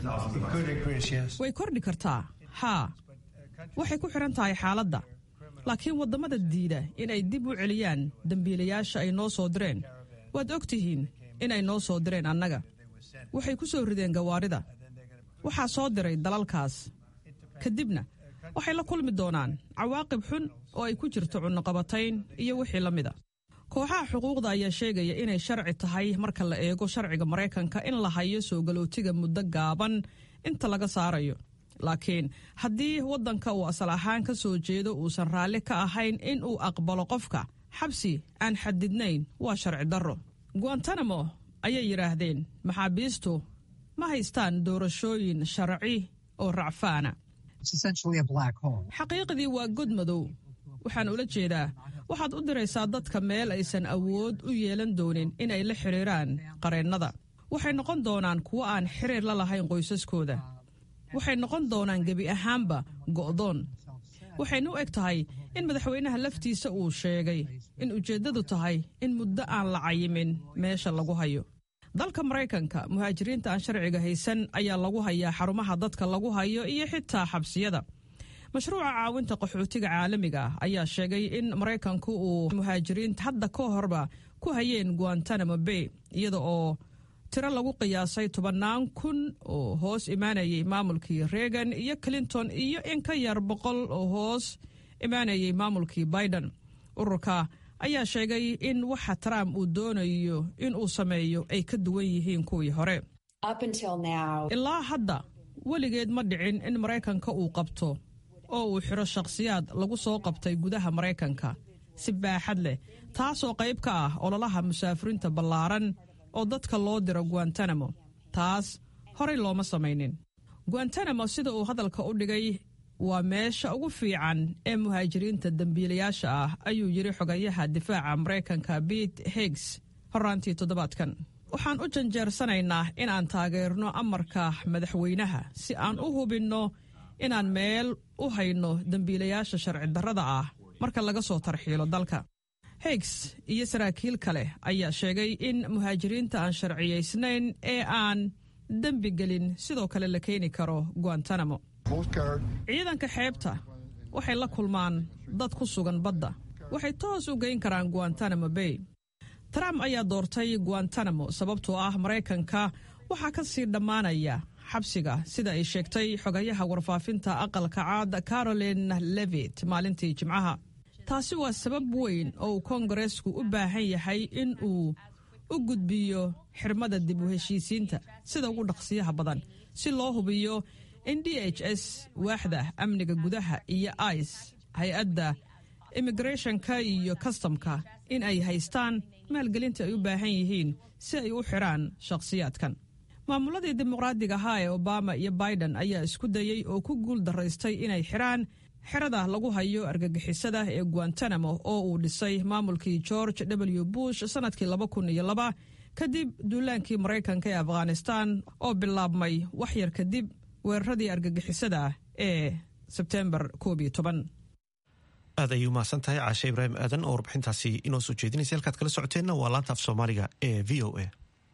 Way kordhi kartaa. Haa. Waxay ku xiran tahay xaaladda. Laakiin wadamada diida in ay dib u celiyaan dambiilayaasha ay noo soo direen. Waad ogtihiin in ay noo soo direen annaga. Waxay ku soo rideen gawaarida. Waxaa soo diray dalalkaas. Kadibna waxay la kulmi doonaan cawaaqib xun oo ay ku jirto cunaqabatayn iyo wixii la mida. Kooxaha xuquuqda ayaa sheegaya inay sharci tahay marka la eego sharciga Mareykanka in la hayo soo galootiga muddo gaaban inta laga saarayo. Laakiin haddii wadanka uu asal ahaan ka soo jeedo uusan raalli ka ahayn in uu aqbalo qofka, xabsi aan xadidnayn waa sharci darro. Guantanamo ayay yiraahdeen maxaabiistu ma haystaan doorashooyin sharci oo racfaana. Xaqiiqdii waa god madow. Waxaan ula jeedaa waxaad u diraysaa dadka meel aysan awood u yeelan doonin in ay la xiriiraan qareennada. Waxay noqon doonaan kuwo aan xiriir la lahayn qoysaskooda. Waxay noqon doonaan gebi ahaanba go'doon. Waxayna u eg tahay in madaxweynaha laftiisa uu sheegay in ujeeddadu tahay in muddo aan la cayimin meesha lagu hayo. Dalka Mareykanka, muhaajiriinta aan sharciga haysan ayaa lagu hayaa xarumaha dadka lagu hayo iyo xitaa xabsiyada. Mashruuca caawinta qaxootiga caalamiga ayaa sheegay in Mareykanku uu muhaajiriinta hadda ka horba ku hayeen Guantanamo Bay iyada oo tiro lagu qiyaasay 10,000 oo hoos imaanayay maamulkii Reagan iyo Clinton iyo in ka yar 100 oo hoos imaanayay maamulkii Biden. Ururka ayaa sheegay in waxa Trump uu doonayo in uu sameeyo ay ka duwan yihiin kuwii hore. Ilaa hadda weligeed ma dhicin in Mareykanka uu qabto oo uu xiro shakhsiyaad lagu soo qabtay gudaha Mareykanka si baaxad leh, taasoo qayb ka ah ololaha musaafiriinta ballaaran oo dadka loo diro Guantanamo. Taas horey looma samaynin. Guantanamo sida uu hadalka u dhigay waa meesha ugu fiican ee muhaajiriinta dambiilayaasha ah ayuu yiri xogayaha difaaca Mareykanka Pete Higgs horaantii toddobaadkan. Waxaan u janjeersanaynaa in aan taageerno amarka madaxweynaha si aan u hubinno inaan meel u hayno dambiilayaasha sharci darrada ah marka laga soo tarxiilo dalka. Higgs iyo saraakiil kale ayaa sheegay in muhaajiriinta aan sharciyaysnayn ee aan dembi gelin sidoo kale la keeni karo Guantanamo. Ciidanka xeebta waxay la kulmaan dad ku sugan badda. Waxay toos u geyn karaan Guantanamo Bay. Trump ayaa doortay Guantanamo sababtoo ah Mareykanka waxaa ka sii dhammaanaya xabsiga sida ay sheegtay xogayaha warfaafinta aqalka cad Caroline Levitt maalintii Jimcaha. Taasi waa sabab weyn oo Kongareesku u baahan yahay in uu u gudbiyo xirmada dib u heshiisiinta sida ugu dhaqsiyaha badan si loo hubiyo in DHS waaxda amniga gudaha iyo ICE hay'adda immigrationka iyo customka in ay haystaan maalgelinta ay u baahan yihiin si ay u xiraan shakhsiyaadkan. Maamuladii dimuqraadiga ahaa ee Obama iyo Biden ayaa isku dayay oo ku guul daraystay inay xiraan xerada lagu hayo argagixisada ee Guantanamo oo uu dhisay maamulkii George W. Bush sanadkii 2002 kadib duulaankii Mareykanka ee Afghanistan oo bilaabmay wax yar kadib weeraradii argagixisada ee Sebtembar 11. aad ayuu mahadsan tahay Cashe Ibrahim Aadan oo warbixintaasi inoo soo jeedinaysa. Halkaad kala socoteenna waa laanta af Soomaaliga ee VOA.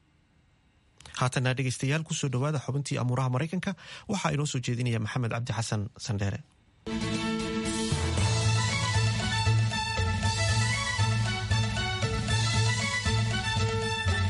haatana dhegeystayaal kusoo dhawaada xubintii amuuraha Mareykanka waxaa inoo soo jeedinaya Maxamed Cabdi Xasan Sandheere.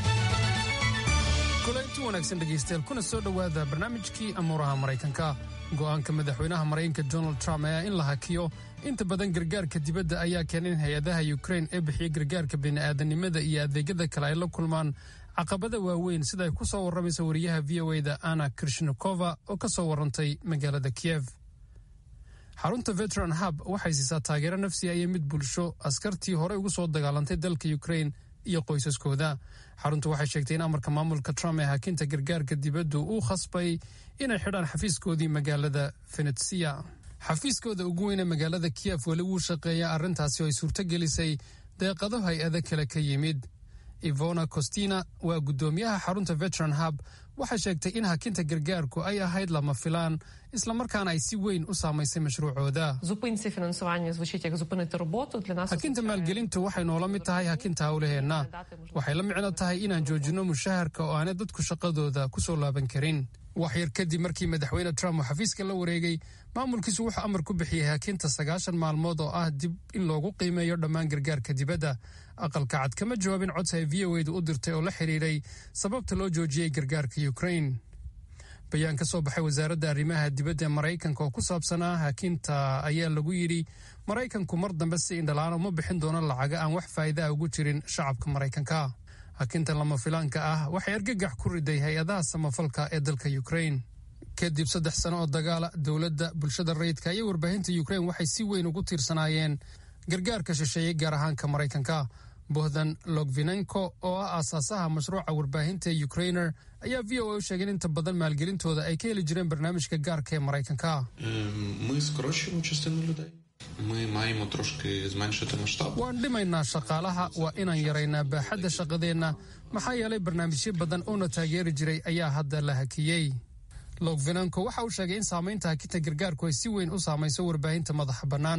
wanaagsan dhegeystayaal kuna soo dhawaada barnaamijkii amuuraha Mareykanka go'aanka madaxweynaha maraykanka donald trump ayaa in la hakiyo inta badan gargaarka dibadda ayaa keenay in hay-adaha ukrain ee bixiya gargaarka bini'aadanimada iyo adeegyada kale ay la kulmaan caqabada waaweyn sida ay ku soo warramaysa wariyaha v o da anna krishnikova oo ka soo warrantay magaalada kiyev. xarunta veteran hub waxay siisaa taageero nafsiya iyo mid bulsho askartii horey ugu soo dagaalantay dalka ukrain iyo qoysaskooda. xaruntu waxay sheegtay in amarka maamulka trump ee hakinta gargaarka dibaddu uu khasbay inay xidhaan xafiiskoodii magaalada Venetsia. xafiiskooda ugu weyn ee magaalada Kiev weli wuu shaqeeyaa, arrintaasi oo ay suurto gelisay deeqado hay-ada kale ka yimid. Ivona Kostina waa guddoomiyaha xarunta veteran hub waxay sheegtay in hakinta gargaarku ay ahayd lama filaan islamarkaana ay si weyn u saamaysay mashruucooda. hakinta maalgelintu waxay noola mid tahay hakinta howlaheenna. waxay la micno tahay inaan joojinno mushaharka oo aanay dadku shaqadooda ku soo laaban karin. wax yar kadib markii madaxweyne Trump uu xafiiska la wareegay, maamulkiisu wuxuu amar ku bixiyey hakinta 90 maalmood oo ah dib in loogu qiimeeyo dhammaan gargaarka dibadda. aqalka cad kama jawaabin codsi ay VOA u dirtay oo la xiriiray sababta loo joojiyey gargaarka Ukraine. bayaan ka soo baxay wasaaradda arrimaha dibadda ee Maraykanka oo ku saabsanaa hakinta ayaa lagu yidhi Maraykanku mar dambe si indhalaan uma bixin doono lacaga aan wax faa'iido ah ugu jirin shacabka Maraykanka. hakinta lama filaanka ah waxay argagax ku riday hay-adaha samafalka ee dalka Ukraine. kadib 3 sano oo dagaala, dowladda, bulshada rayidka iyo warbaahinta Ukraine waxay si weyn ugu tiirsanaayeen gargaarka shisheeye gaar ahaan ka Maraykanka. Bohdan Logvinenko oo ah aasaasaha mashruuca warbaahinta Ukrainer ayaa VOA u sheegay inta badan maalgelintooda ay ka heli jireen barnaamijka gaarka ee Maraykanka. waan dhimaynaa shaqaalaha, waa inaan yaraynaa baaxadda shaqadeenna maxaa yeelay barnaamijyo badan oona taageeri jiray ayaa hadda la hakiyey. Logvinenko waxa uu sheegay in saamaynta hakinta gargaarku ay si weyn u saamayso warbaahinta madaxa bannaan.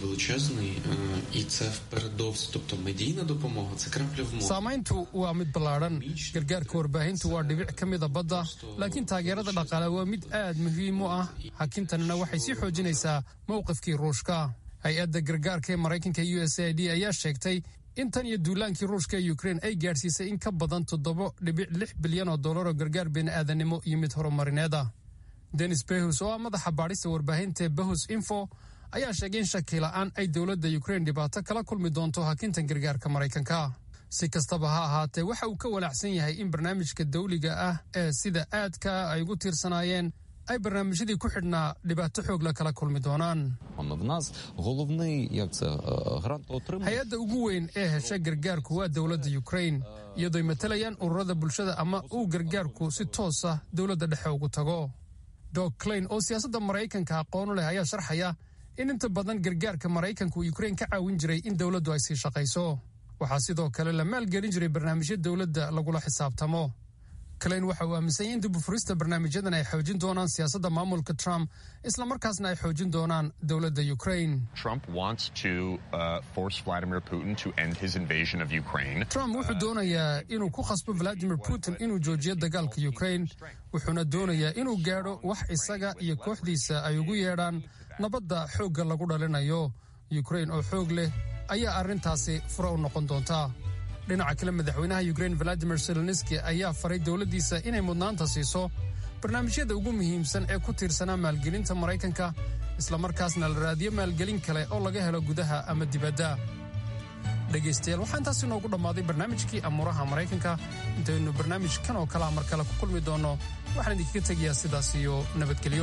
saamayntu waa mid ballaadhan. gargaarka warbaahintu waa dhibic ka mida badda, laakiin taageerada dhaqaale waa mid aad muhiim u ah. hakintanina waxay sii xoojinaysaa mowqifkii Ruushka. hay-adda gargaarka ee Maraykanka USAID ayaa sheegtay in tan iyo duulaankii Ruushka ee Ukraine ay gaarsiisay in ka badan $7.6 bilyan oo gargaar bini'aadanimo iyo mid horumarineed ah. Denis Behus oo ah madaxa baadhista warbaahinta Behus Info ayaa sheegay in shaki la'aan ay dowladda Ukraine dhibaato kala kulmi doonto hakintan gargaarka Maraykanka. si kastaba ha ahaatee waxa uu ka walaacsan yahay in barnaamijka dawliga ah ee sida aadka ay ugu tiirsanaayeen ay barnaamijyadii ku xidhnaa dhibaato xoog la kala kulmi doonaan. hay-adda ugu weyn ee hesha gargaarku waa dowladda Ukraine, iyadoo ay matalayaan ururada bulshada ama uu gargaarku si toos ah dowladda dhexe ugu tago. Doug Klein oo siyaasadda Maraykanka aqoon u leh ayaa sharxaya in inta badan gargaarka Maraykanku Ukraine ka caawin jiray in dowladdu ay sii shaqayso. waxaa sidoo kale la maalgelin jiray barnaamijyo dowladda lagula xisaabtamo. Klein waxa uu aaminsan yahay in dib u furista barnaamijyadan ay xoojin doonaan siyaasadda maamulka Trump, isla markaasna ay xoojin doonaan dowladda Ukraine. Trump wants to force Vladimir Putin to end his invasion of Ukraine. Trump wuxuu doonayaa inuu ku khasbo Vladimir Putin inuu joojiyo dagaalka Ukraine, wuxuuna doonayaa inuu gaadho wax isaga iyo kooxdiisa ay ugu yeedhaan nabadda xoogga lagu dhalinayo. Ukraine oo xoog leh ayaa arrintaasi fura u noqon doonta. dhinaca kale madaxweynaha Ukraine Volodymyr Zelensky ayaa faray dowladdiisa inay mudnaanta siiso barnaamijyada ugu muhiimsan ee ku tiirsanaa maalgelinta Maraykanka, isla markaasna la raadiyo maalgelin kale oo laga helo gudaha ama dibadda. dhegaystayaal, waxaan taasi noogu dhammaaday barnaamijkii amuuraha Maraykanka. intaynu barnaamijkan oo kale mar kale ku kulmi doono, waxaan idinkaga tegayaa sidaas iyo nabadgelyo.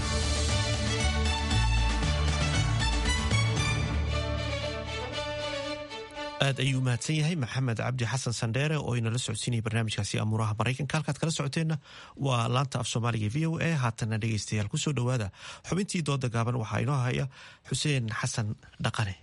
aad ayuu mahadsan yahay maxamed cabdi xasan sandheere oo inala socodsiinaya barnaamijkaasi amuuraha Maraykanka. halkaad kala socoteenna waa laanta af soomaaliga VOA. haatanna dhegaystayaal kusoo dhowaada xubintii dooda gaaban. waxaa inoo haya xuseen xasan dhaqane.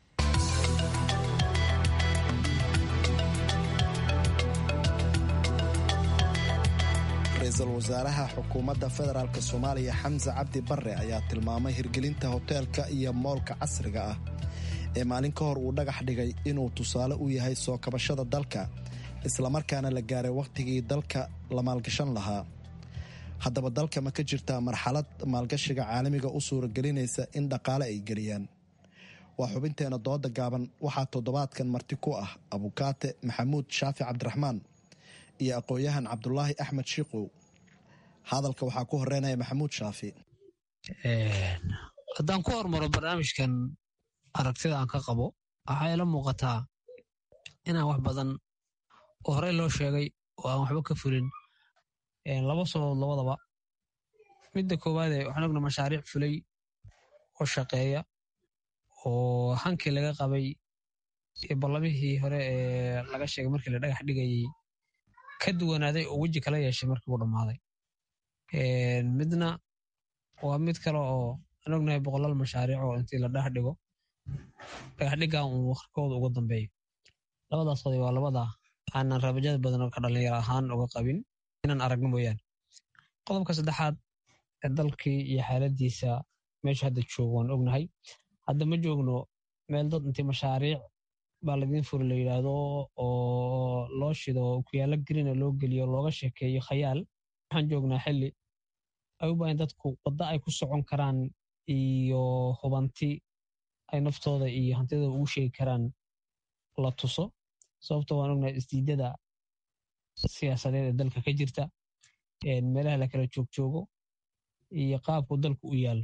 ra-iisul wasaaraha xukuumadda federaalk Soomaaliya Xamse Cabdi Barre ayaa tilmaamay hirgelinta hoteelka iyo moolka casriga ah ee maalin ka hor uu dhagax dhigay inuu tusaale u yahay soo kabashada dalka, islamarkaana la gaaray wakhtigii dalka la maalgashan lahaa. haddaba dalka ma ka jirtaa marxalad maalgashiga caalamiga u suuragelinaysa in dhaqaale ay geliyaan? waa xubinteena dooda gaaban. waxaa toddobaadkan marti ku ah abukaate maxamuud shaafi cabdiraxmaan iyo aqoon-yahan cabdulaahi axmed shiikow. hadalka waxaa ku horeynaya maxamuud shaafi. haddaan ku hormaro barnaamijkan aragtida aan ka qabo waxaa ila muuqataa inaan wax badan oo horey loo sheegay oo aan waxba ka fulin laba sababood labadaba midda koowaade waxaan ogna mashaariic fulay oo shaqeeya oo hankii laga qabay ballamihii hore ee laga sheegay markii la dhagax dhigayey ka duwanaaday oo weji kala yeeshay markii uu dhammaaday midna waa mid kale oo aan ognahay boqolaal mashaariic oo intii la dhagax dhigo dhagax dhigaa uun waqtigooda ugu dambeeyo labadaas qodob waa labada aanan rabajada badan oo ka dhalinyaro ahaan uga qabin inaan aragno mooyaane qodobka saddexaad ee dalkii iyo xaaladiisa meesha hadda joogo waan ognahay hadda ma joogno meel dad intii mashaariic baa ladiin furi la yidhaahdo oo loo shido kuyaalo grina loo geliyo looga sheekeeyo khayaal waxaan joognaa xilli ay u baahan dadku wadda ay ku socon karaan iyo hubanti ay naftooda iyo hantidooda ugu sheegi karaan la tuso sababtoo waan ognahay isdiidada siyaasadeed ee dalka ka jirta meelaha la kala joogjoogo iyo qaabku dalku u yaalo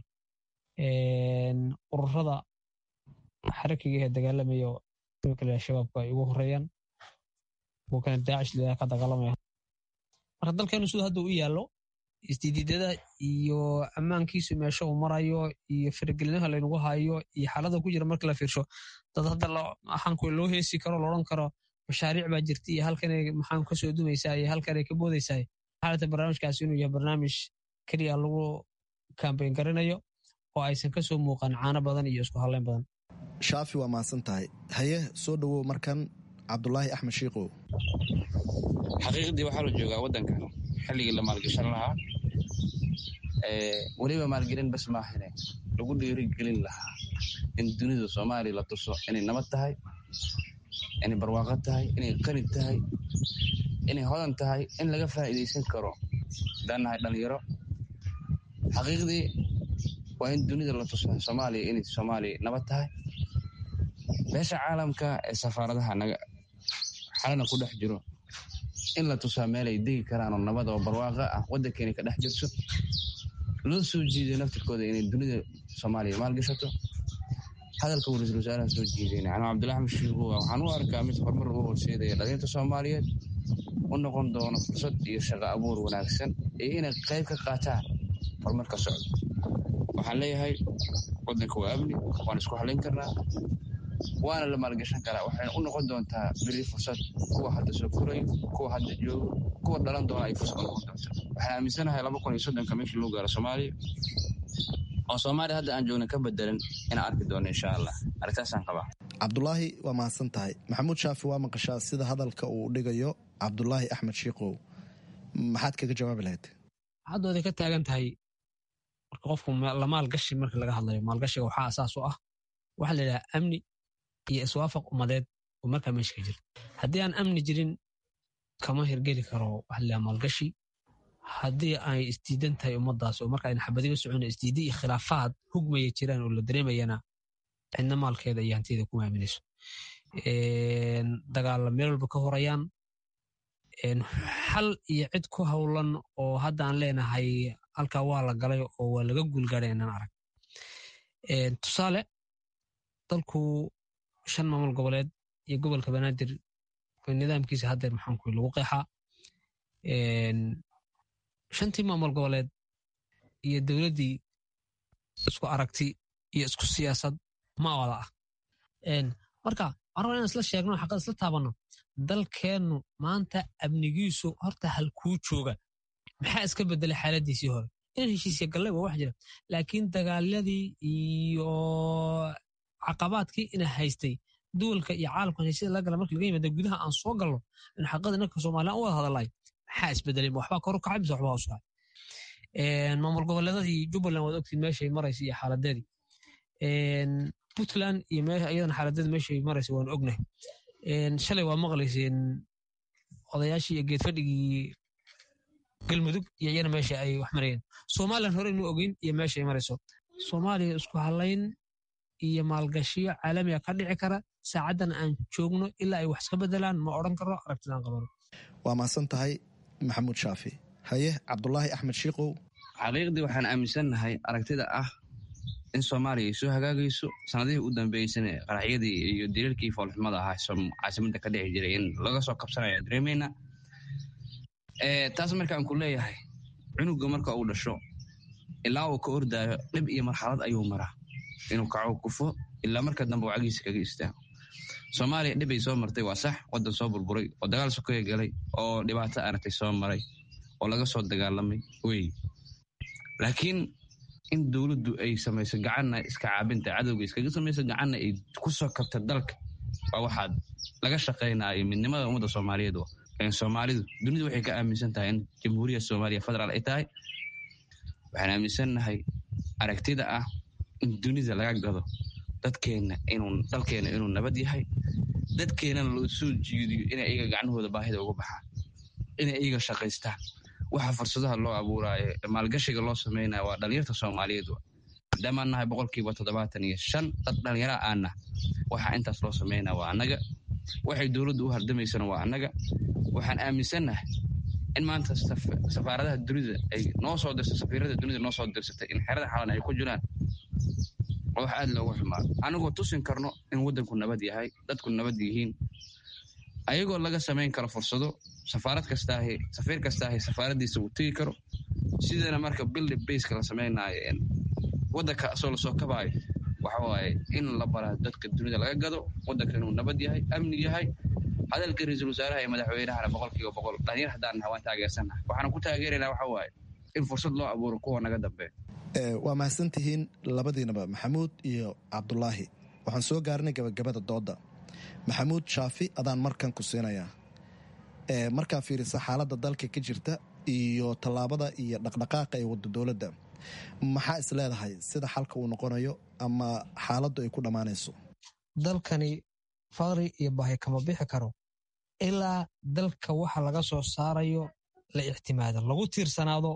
ururada xarakiga ee dagaalamayo kale shabaabka ay ugu horeeyaan kuwa kale daacish leeyahay ka dagaalamaya marka dalkeenu sidoo hadda u yaallo isdiidada iyo ammaankiisu meesha uu marayo iyo faragelinaha laynagu hayo iyo xaalada ku jira marka la fiirsho dad hadda maxaanku loo heesi karo loodhan karo mashaariic baa jirta iyo halkanay maxaan ka soo dumaysaa iyo halkanay ka boodaysaa xaalada barnaamijkaasi inuu yahay barnaamij keliya lagu kambayn garanayo oo aysan ka soo muuqan caano badan iyo isku hadlayn badan shaafi waa mahadsan tahay haye soo dhowow markan cabdulaahi axmed shiikow xaqiiqdii waxaa la joogaa waddankan xilligii la maalgashan lahaa weliba maalgelin bas maahane lagu dhiirigelin lahaa in dunida soomaaliya la tuso inay nabad tahay inay barwaaqo tahay inay qani tahay inay hodan tahay in laga faa'iidaysan karo dannahay dhalinyaro xaqiiqdii waa in dunida la tuso soomaaliya inay soomaaliya nabad tahay beesha caalamka ee safaaradaha xalana ku dhex jiro in la tusaa meel ay degi karaan oo nabad oo barwaaqo ah waddankeena ka dhex jirto loo soo jiiday naftirkooda inay dunida soomaaliya maalgashato hadalka uu ra-iisul wasaaraha soo jiidayna anuu cabdullahi axmed shiikow waxaan u arkaa mid horumar ugu horseedaya dhalinta soomaaliyeed u noqon doono fursad iyo shaqo abuur wanaagsan iyo inay qayb ka qaataan horumarka socda waxaan leeyahay waddanka waa amni waan isku halayn karnaa waana la maalgashan karaa waxayna u noqon doontaa beri fursad kuwa hadda soo furayo kuwa hadda joogo kuwa dhalan doona ay fursad u noqon doonta waxaan aaminsanahay 2030 meeshii loo gaaro soomaaliya oo soomaaliya hadda aan joogna ka bedelan inaan arki doono insha allah arrintaasaan qabaa cabdulaahi waa mahadsan tahay maxamuud shaafi waa maqashaa sida hadalka uu dhigayo cabdulaahi axmed shiikow maxaad kaga jawaabi lahayd haddooday ka taagan tahay marka qofku la maalgashi marka laga hadlayo maalgashiga waxaa asaas u ah waxaa la yidhaha amni iyo iswaafaq ummadeed oo markaa meesha ka jira haddii aan amni jirin kama hirgeli karo waxa la yidhaha maalgashi haddii ay isdiidan tahay ummaddaas oo marka ayna xabadiga socona isdiidi iyo khilaafaad hugmaya jiraan oo la dareemayana cidna maalkeeda iyo hantiyeeda kuma aaminayso dagaalla meel walba ka horayaan xal iyo cid ku howlan oo hadda aan leenahay halkaa waa la galay oo waa laga guulgaadhay inaan arag tusaale dalku 5 maamul goboleed iyo gobolka banaadir nidaamkiisa haddeer maxaanku lagu qeexaa 5 maamul goboleed iyo dowladdii isku aragti iyo isku siyaasad ma wada ah marka waxaan rabaa inaan isla sheegno xaqad isla taabanno dalkeennu maanta amnigiisu horta halkuu jooga maxaa iska bedelay xaaladiisii hore in heshiisya gallay waa wax jira laakiin dagaaladii iyo caqabaadkii ina haystay duwalka iyo caalamkan heshiida laga gala marka laga yimaada gudaha aan soo galno in xaqada inanka Soomaaliya u wada hadalay maxaa isbedelay waxba kor u kacay mise waxba hoos u kacay maamul goboleedadii Jubbaland waad ogtiin meeshay maraysay iyo xaaladeedii Puntland iyo meesha iyadana xaaladeed meeshay maraysay waan ognahay shalay waa maqlayseen odayaashii iyo geed fadhigii galmudug iyo iyana meesha ay wax marayeen Soomaaliland hore inuu ogeyn iyo meesha ay marayso Soomaaliya isku halayn iyo maalgashiyo caalamiga ka dhici kara saacadan aan joogno ilaa ay wax iska bedelaan ma odhan karo aragtidaan qabano waa mahadsan tahay maxamuud shaafi haye cabdulaahi axmed shiikow xaqiiqdii waxaan aaminsannahay aragtida ah in Soomaaliya ay soo hagaagayso sanadihii u dambeysay qaraxyadii iyo dilalkii foolxumada ahaa caasimadda ka dhici jiray in laga soo kabsanayo dareemayna taas markaan ku leeyahay cunuga marka uu dhasho ilaa uu ka ordaayo dhib iyo marxalad ayuu maraa inuu kaco kufo ilaa marka dambe uu cagiisa kaga istaago Soomaaliya dhib ay soo martay waa sax wadan soo burburay oo dagaal sokeeye galay oo dhibaato aragtay soo maray oo laga soo dagaalamay way laakiin in dawladdu ay samayso gacanna iska caabinta cadowga iskaga samayso gacanna ay ku soo kabta dalka waa waxaad laga shaqaynayo midnimada ummadda Soomaaliyeed Soomaalidu dunidu waxay ka aaminsan tahay in Jamhuuriyadda Soomaaliya federaal ay tahay waxaan aaminsanahay aragtida ah in dunida laga gado dalkeena inuu nabad yahay dadkeena loo soo jeediyo inay iyaga gacnahooda baahida uga baxaan inay iyaga shaqaystaan waxa fursadaha loo abuuraayo maalgashiga loo sameeynaa waa dhalinyarta Soomaaliyeed dhammaanahay 75% dad dhalinyaro aana waxa intaas loo sameeynaa waa anaga waxay dawladdu u hardamaysana waa anaga waxaan aaminsanahay in maanta safaaradaha dunida ay noo soo dirso safiirada dunida noo soo dirsatay in xerada xalan ay ku jiraan oo aad loogu xumaa anagoo tusin karno in wadanku nabad yahay dadku nabad yihiin ayagoo laga sameyn karo fursado safaarad kasta ah safiir kasta ah safaaradiisa uu tagi karo sidana marka build base kala sameynaayo wadanka soo soo kabaayo waxa waaye in la baraa dadka dunida laga gado wadanka inuu nabad yahay amni yahay hadalka ra'iisul wasaaraha iyo madaxweynaha 100% dhalinyar hadaan hawaan taageersanahay waxaan ku taageeraynaa waxa waaye in fursad loo abuuro kuwa naga dambeeya waa mahadsantihiin labadiinaba Maxamuud iyo Cabdullaahi waxaan soo gaarnay gabagabada dooda Maxamuud Shaafi adaan markan ku siinayaa markaa fiirisa xaaladda dalka ka jirta iyo tallaabada iyo dhaqdhaqaaqa ee wadda dowladda maxaa is leedahay sida xalka uu noqonayo ama xaaladdu ay ku dhammaanayso dalkani faqri iyo baahi kama bixi karo ilaa dalka waxa laga soo saarayo la ixtimaado lagu tiirsanaado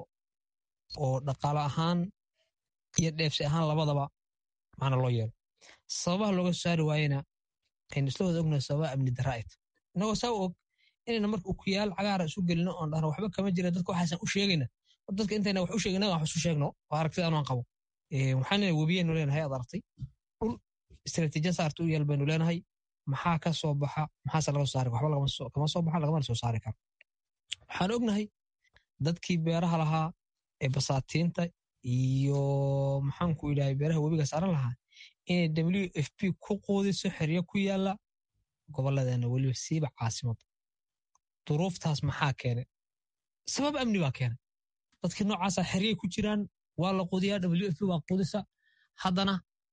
oo dhaqaale ahaan iyo dheefsi ahaan labadaba macna loo yeelo sababaha looga saari waayena aynu isla wada ognahay sababa amni daraaid inagoo saa og inayna marka ukuyaal cagaara isu gelino oon dhahno waxba kama jira dadka waxaasan u sheegayna dadka intayna wax u sheegayna wax isu sheegno oo aragtida aan qabo waxaan webiyaynu leenahay aad aragtay dhul istaraatiijiyad saarta u yeelbaynu leenahay maxaa ka soo baxa maxaase laga soo saari waxba kama soo baxa lagamana soo saari karo waxaan ognahay dadkii beeraha lahaa ee basaatiinta iyo maxaanku idhahay beeraha webiga saaran lahaa inay WFP ku quudiso xeryo ku yaala gobolladeena weliba siiba caasimada duruuftaas maxaa keenay sabab amni baa keenay dadkii noocaasa xeryay ku jiraan waa la quudiyaa WFP waa quudisa haddana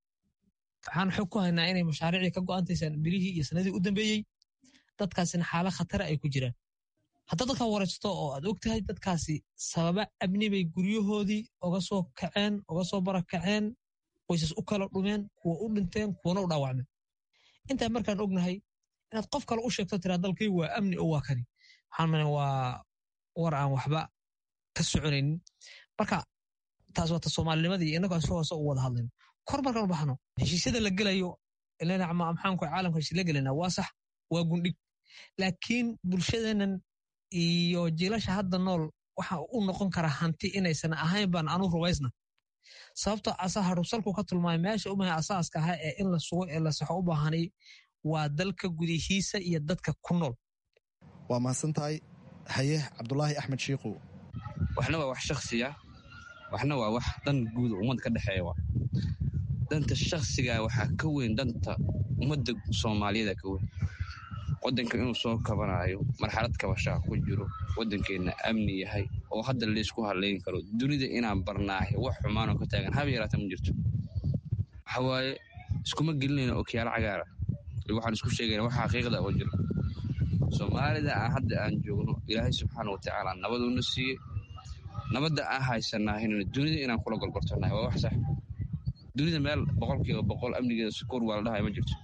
waxaan xog ku haynaa inay mashaariicii ka go'aantaysaan bilihii iyo sanadii u dambeeyey dadkaasina xaala khatara ay ku jiraan hadda dadka waraysto oo aad ogtahay dadkaasi sababa amni bay guryahoodii uga soo kaceen uga soo barakaceen qoysas u kala dhumeen kuwa u dhinteen kuwana u dhaawacmeen intaa markaan ognahay inaad qof kale u sheegto tiraa dalkii waa amni oo waa kani waxaan malan waa war aan waxba ka soconaynin marka taas waa ta soomaalinimadii innagoo isla hoose u wada hadlayno kor markaan u baxno heshiisyada la gelayo ilaa maxaanku caalamka heshiis la gelayna waa sax waa gundhig laakiin bulshadeennan iyo jiilasha hadda nool waxa u noqon kara hanti inaysan ahayn baan anu rubaysna sababtoo asaa harusalku ka tilmaamay meesha u mahay asaaska ahaa ee in la sugo ee la saxo u baahanay waa dalka gudihiisa iyo dadka ku nool waa mahadsantahay haye Cabdullaahi Axmed Shiiqow waxna waa wax shakhsiya waxna waa wax dan guud ummad ka dhaxeeya waa danta shakhsiga waxa ka weyn danta ummadda Soomaaliyeed ka weyn wadanka inuu soo kabanayo marxalad kabashaa ku jiro wadankeena amni yahay oo hadda la isku haleyn karo dunida inaan barnaahay wax xumaan oo ka taagan hab yaraata ma jirto waxa waaye iskuma gelinayna ookiyaal cagaara waxaan isku sheegaynaa waxa xaqiiqda oo jiro Soomaalida hadda aan joogno Ilaahay subxaanahu wa ta'aala nabaduna siiyay nabadda aan haysanaahayna dunida inaan kula golgortanahay waa wax sax dunida meel 100% amnigeeda sukuur wala dhahay ma jirto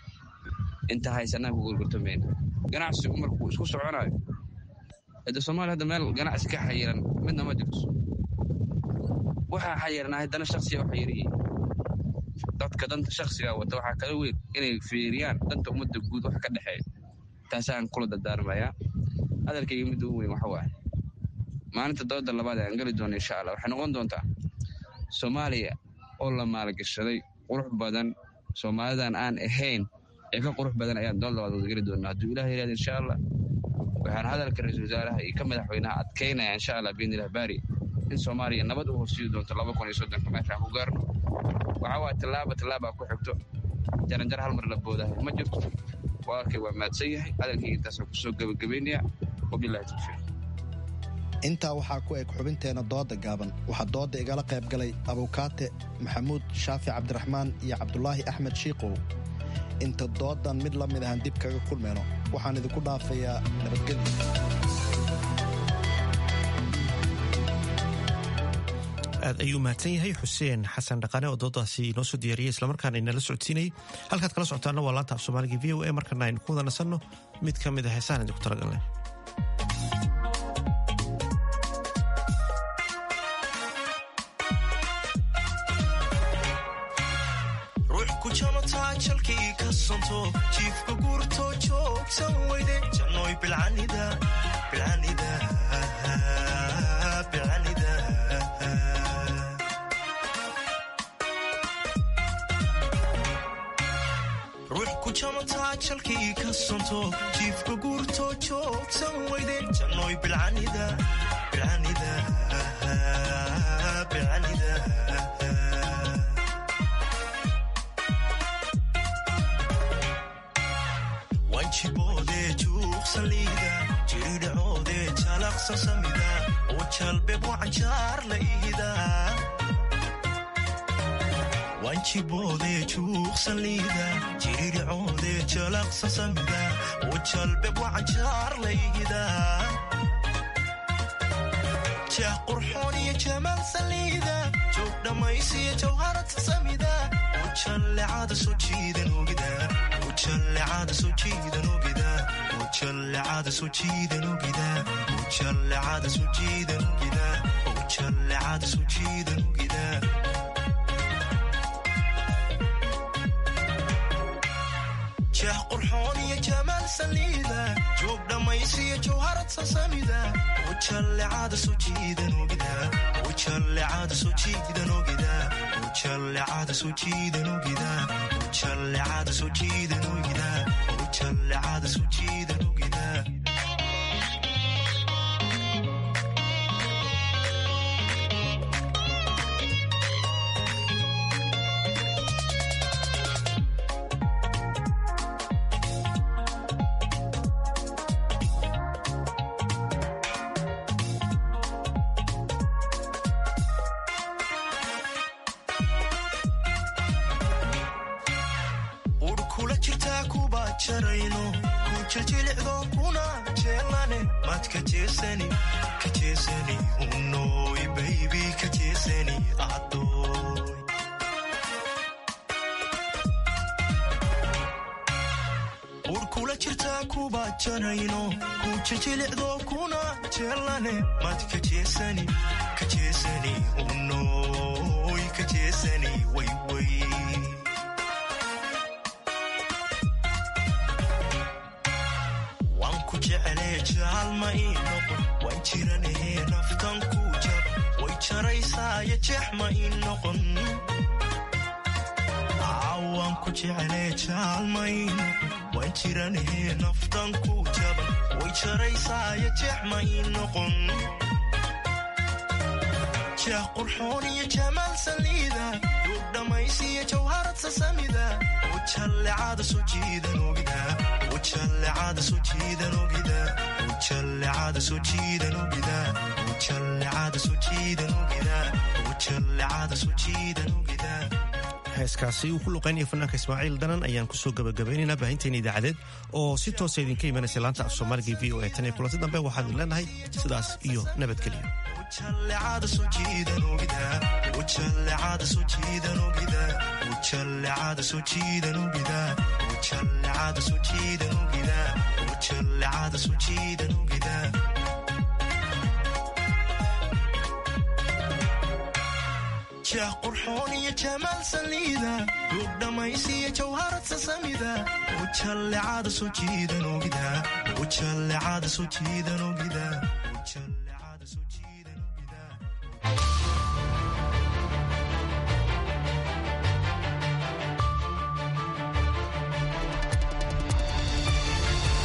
inta haysanaa ku golgortameen ganacsi markuu isku soconayo hada Soomaaliya hada meel ganacsi ka xayiran midna ma jirto waxa xayirnaa dana shakhsiga waxa yiri dadka danta shakhsiga wata waxa kala weyn inay fiiriyaan danta ummadda guud wax ka dhaxeeyo taasaan kula dardaarmaya hadalkayga mid weyn waxa waaye maalinta dooda labaad aan geli doono insha allah waxay noqon doontaa soomaaliya oo la maalgashaday qurux badan soomaalidan aan ahayn ee ka qurux badan ayaan dood labaad geli doonaa hadduu ilaah yiraahdo insha allah waxaan hadalka ra-iisul wasaaraha iyo ka madaxweynaha adkeynaya insha allah biidnilah baari in soomaaliya nabad u horsiidi doonto 2030 meeshaan ku gaarno waxaa waa tallaaba ku xigto jaranjar hal mar la boodahay ma jirto walaalkay waa mahadsan yahay hadalkayga intaasaan kusoo gabagabaynaya wabilahi tawfiiq intaa waxaa ku eg xubinteena dooda gaaban waxaa dooda igala qayb galay abukaate maxamuud shaafi cabdiraxmaan iyo cabdulaahi axmed shiikow inta doodan mid la mid ahaan dib kaga kulmeyno waxaan idinku dhaafayaa nabadgelyo aad ayuu mahadsan yahay xuseen xasan dhaqaane oo doodaasi inoo soo diyaariyey islamarkaana inala socodsiinayay halkaad kala socotaana waa laanta af soomaaliga v o a markana aynu ku wada nasanno mid ka mid a heesaan idinku talagalnay ruux ku jamataa jalkii ka santo jiifka guurto joogsan weyde jannoy bilcanida ruux ku jamataa jalkii ka santo jiifka guurto joogsan weyde jannoy bilcanida wanjiboode juuqsaliida jiridhacoode jalaqsa samida oo jalbeb wacanjaar la ihida wanjiboode juuqsaliida jiridhacoode jalaqsa samida oo jalbeb wacanjaar la ihida jah qurxoon iyo jamaal saliida joog dhammaysiya jawharata samida oo jallecada soo jiidan ogida jallecada soo jiidan ogida jallecada soo jiidan ogida jallecada soo jiidan ogida jallecada soo jiidan ogida jah qurxoon iyo jamaal saliida joog dhammaysiya jawharad sasamida jallecada soo jiidan ogida jallecada soo jiidan ogida jallecada soo jiidan ogida jallecada soo jiidan ogida jallecada soo jiidan ogida urkula jirtaa kuba jarayno ku jijilicdo kuna jeelane mad kajeesani unoy kajeesani wayway waan ku jeclee jaalma ii noqon waan jiranahee naftan ku jab way jaraysaayo jeexma ii noqon waan ku jeclee jaalma ii noqon waan jiranahee naftan ku jaban way jaraysaayo jeexma ii noqon jah qurxoon iyo jamaal saliida duug dhammaysiya jawharad sasamida jallecada soo jiidan ogida jallecada soo jiidan ogida jallecada soo jiidan ogida jallecada soo jiidan ogida jallecada soo jiidan ogida heeskaasi uu ku luqaynaya fanaanka ismaaciil danan ayaan kusoo gabagabaynaynaa baahinteena idaacadeed oo si toosa idinka imanaysa laanta af soomaaliga v o a tan iyo kulanti dambe waxaan idin leenahay sidaas iyo nabadgelyo jallecada soo jiidan ogida jallecada soo jiidan ogida jallecada soo jiidan ogida jallecada soo jiidan ogida jallecada soo jiidan ogida jah qurxoon iyo jamaal saliida duug dhammaysiya jawharad sasamida jallecada soo jiidan ogida jallecada soo jiidan ogida soo jiida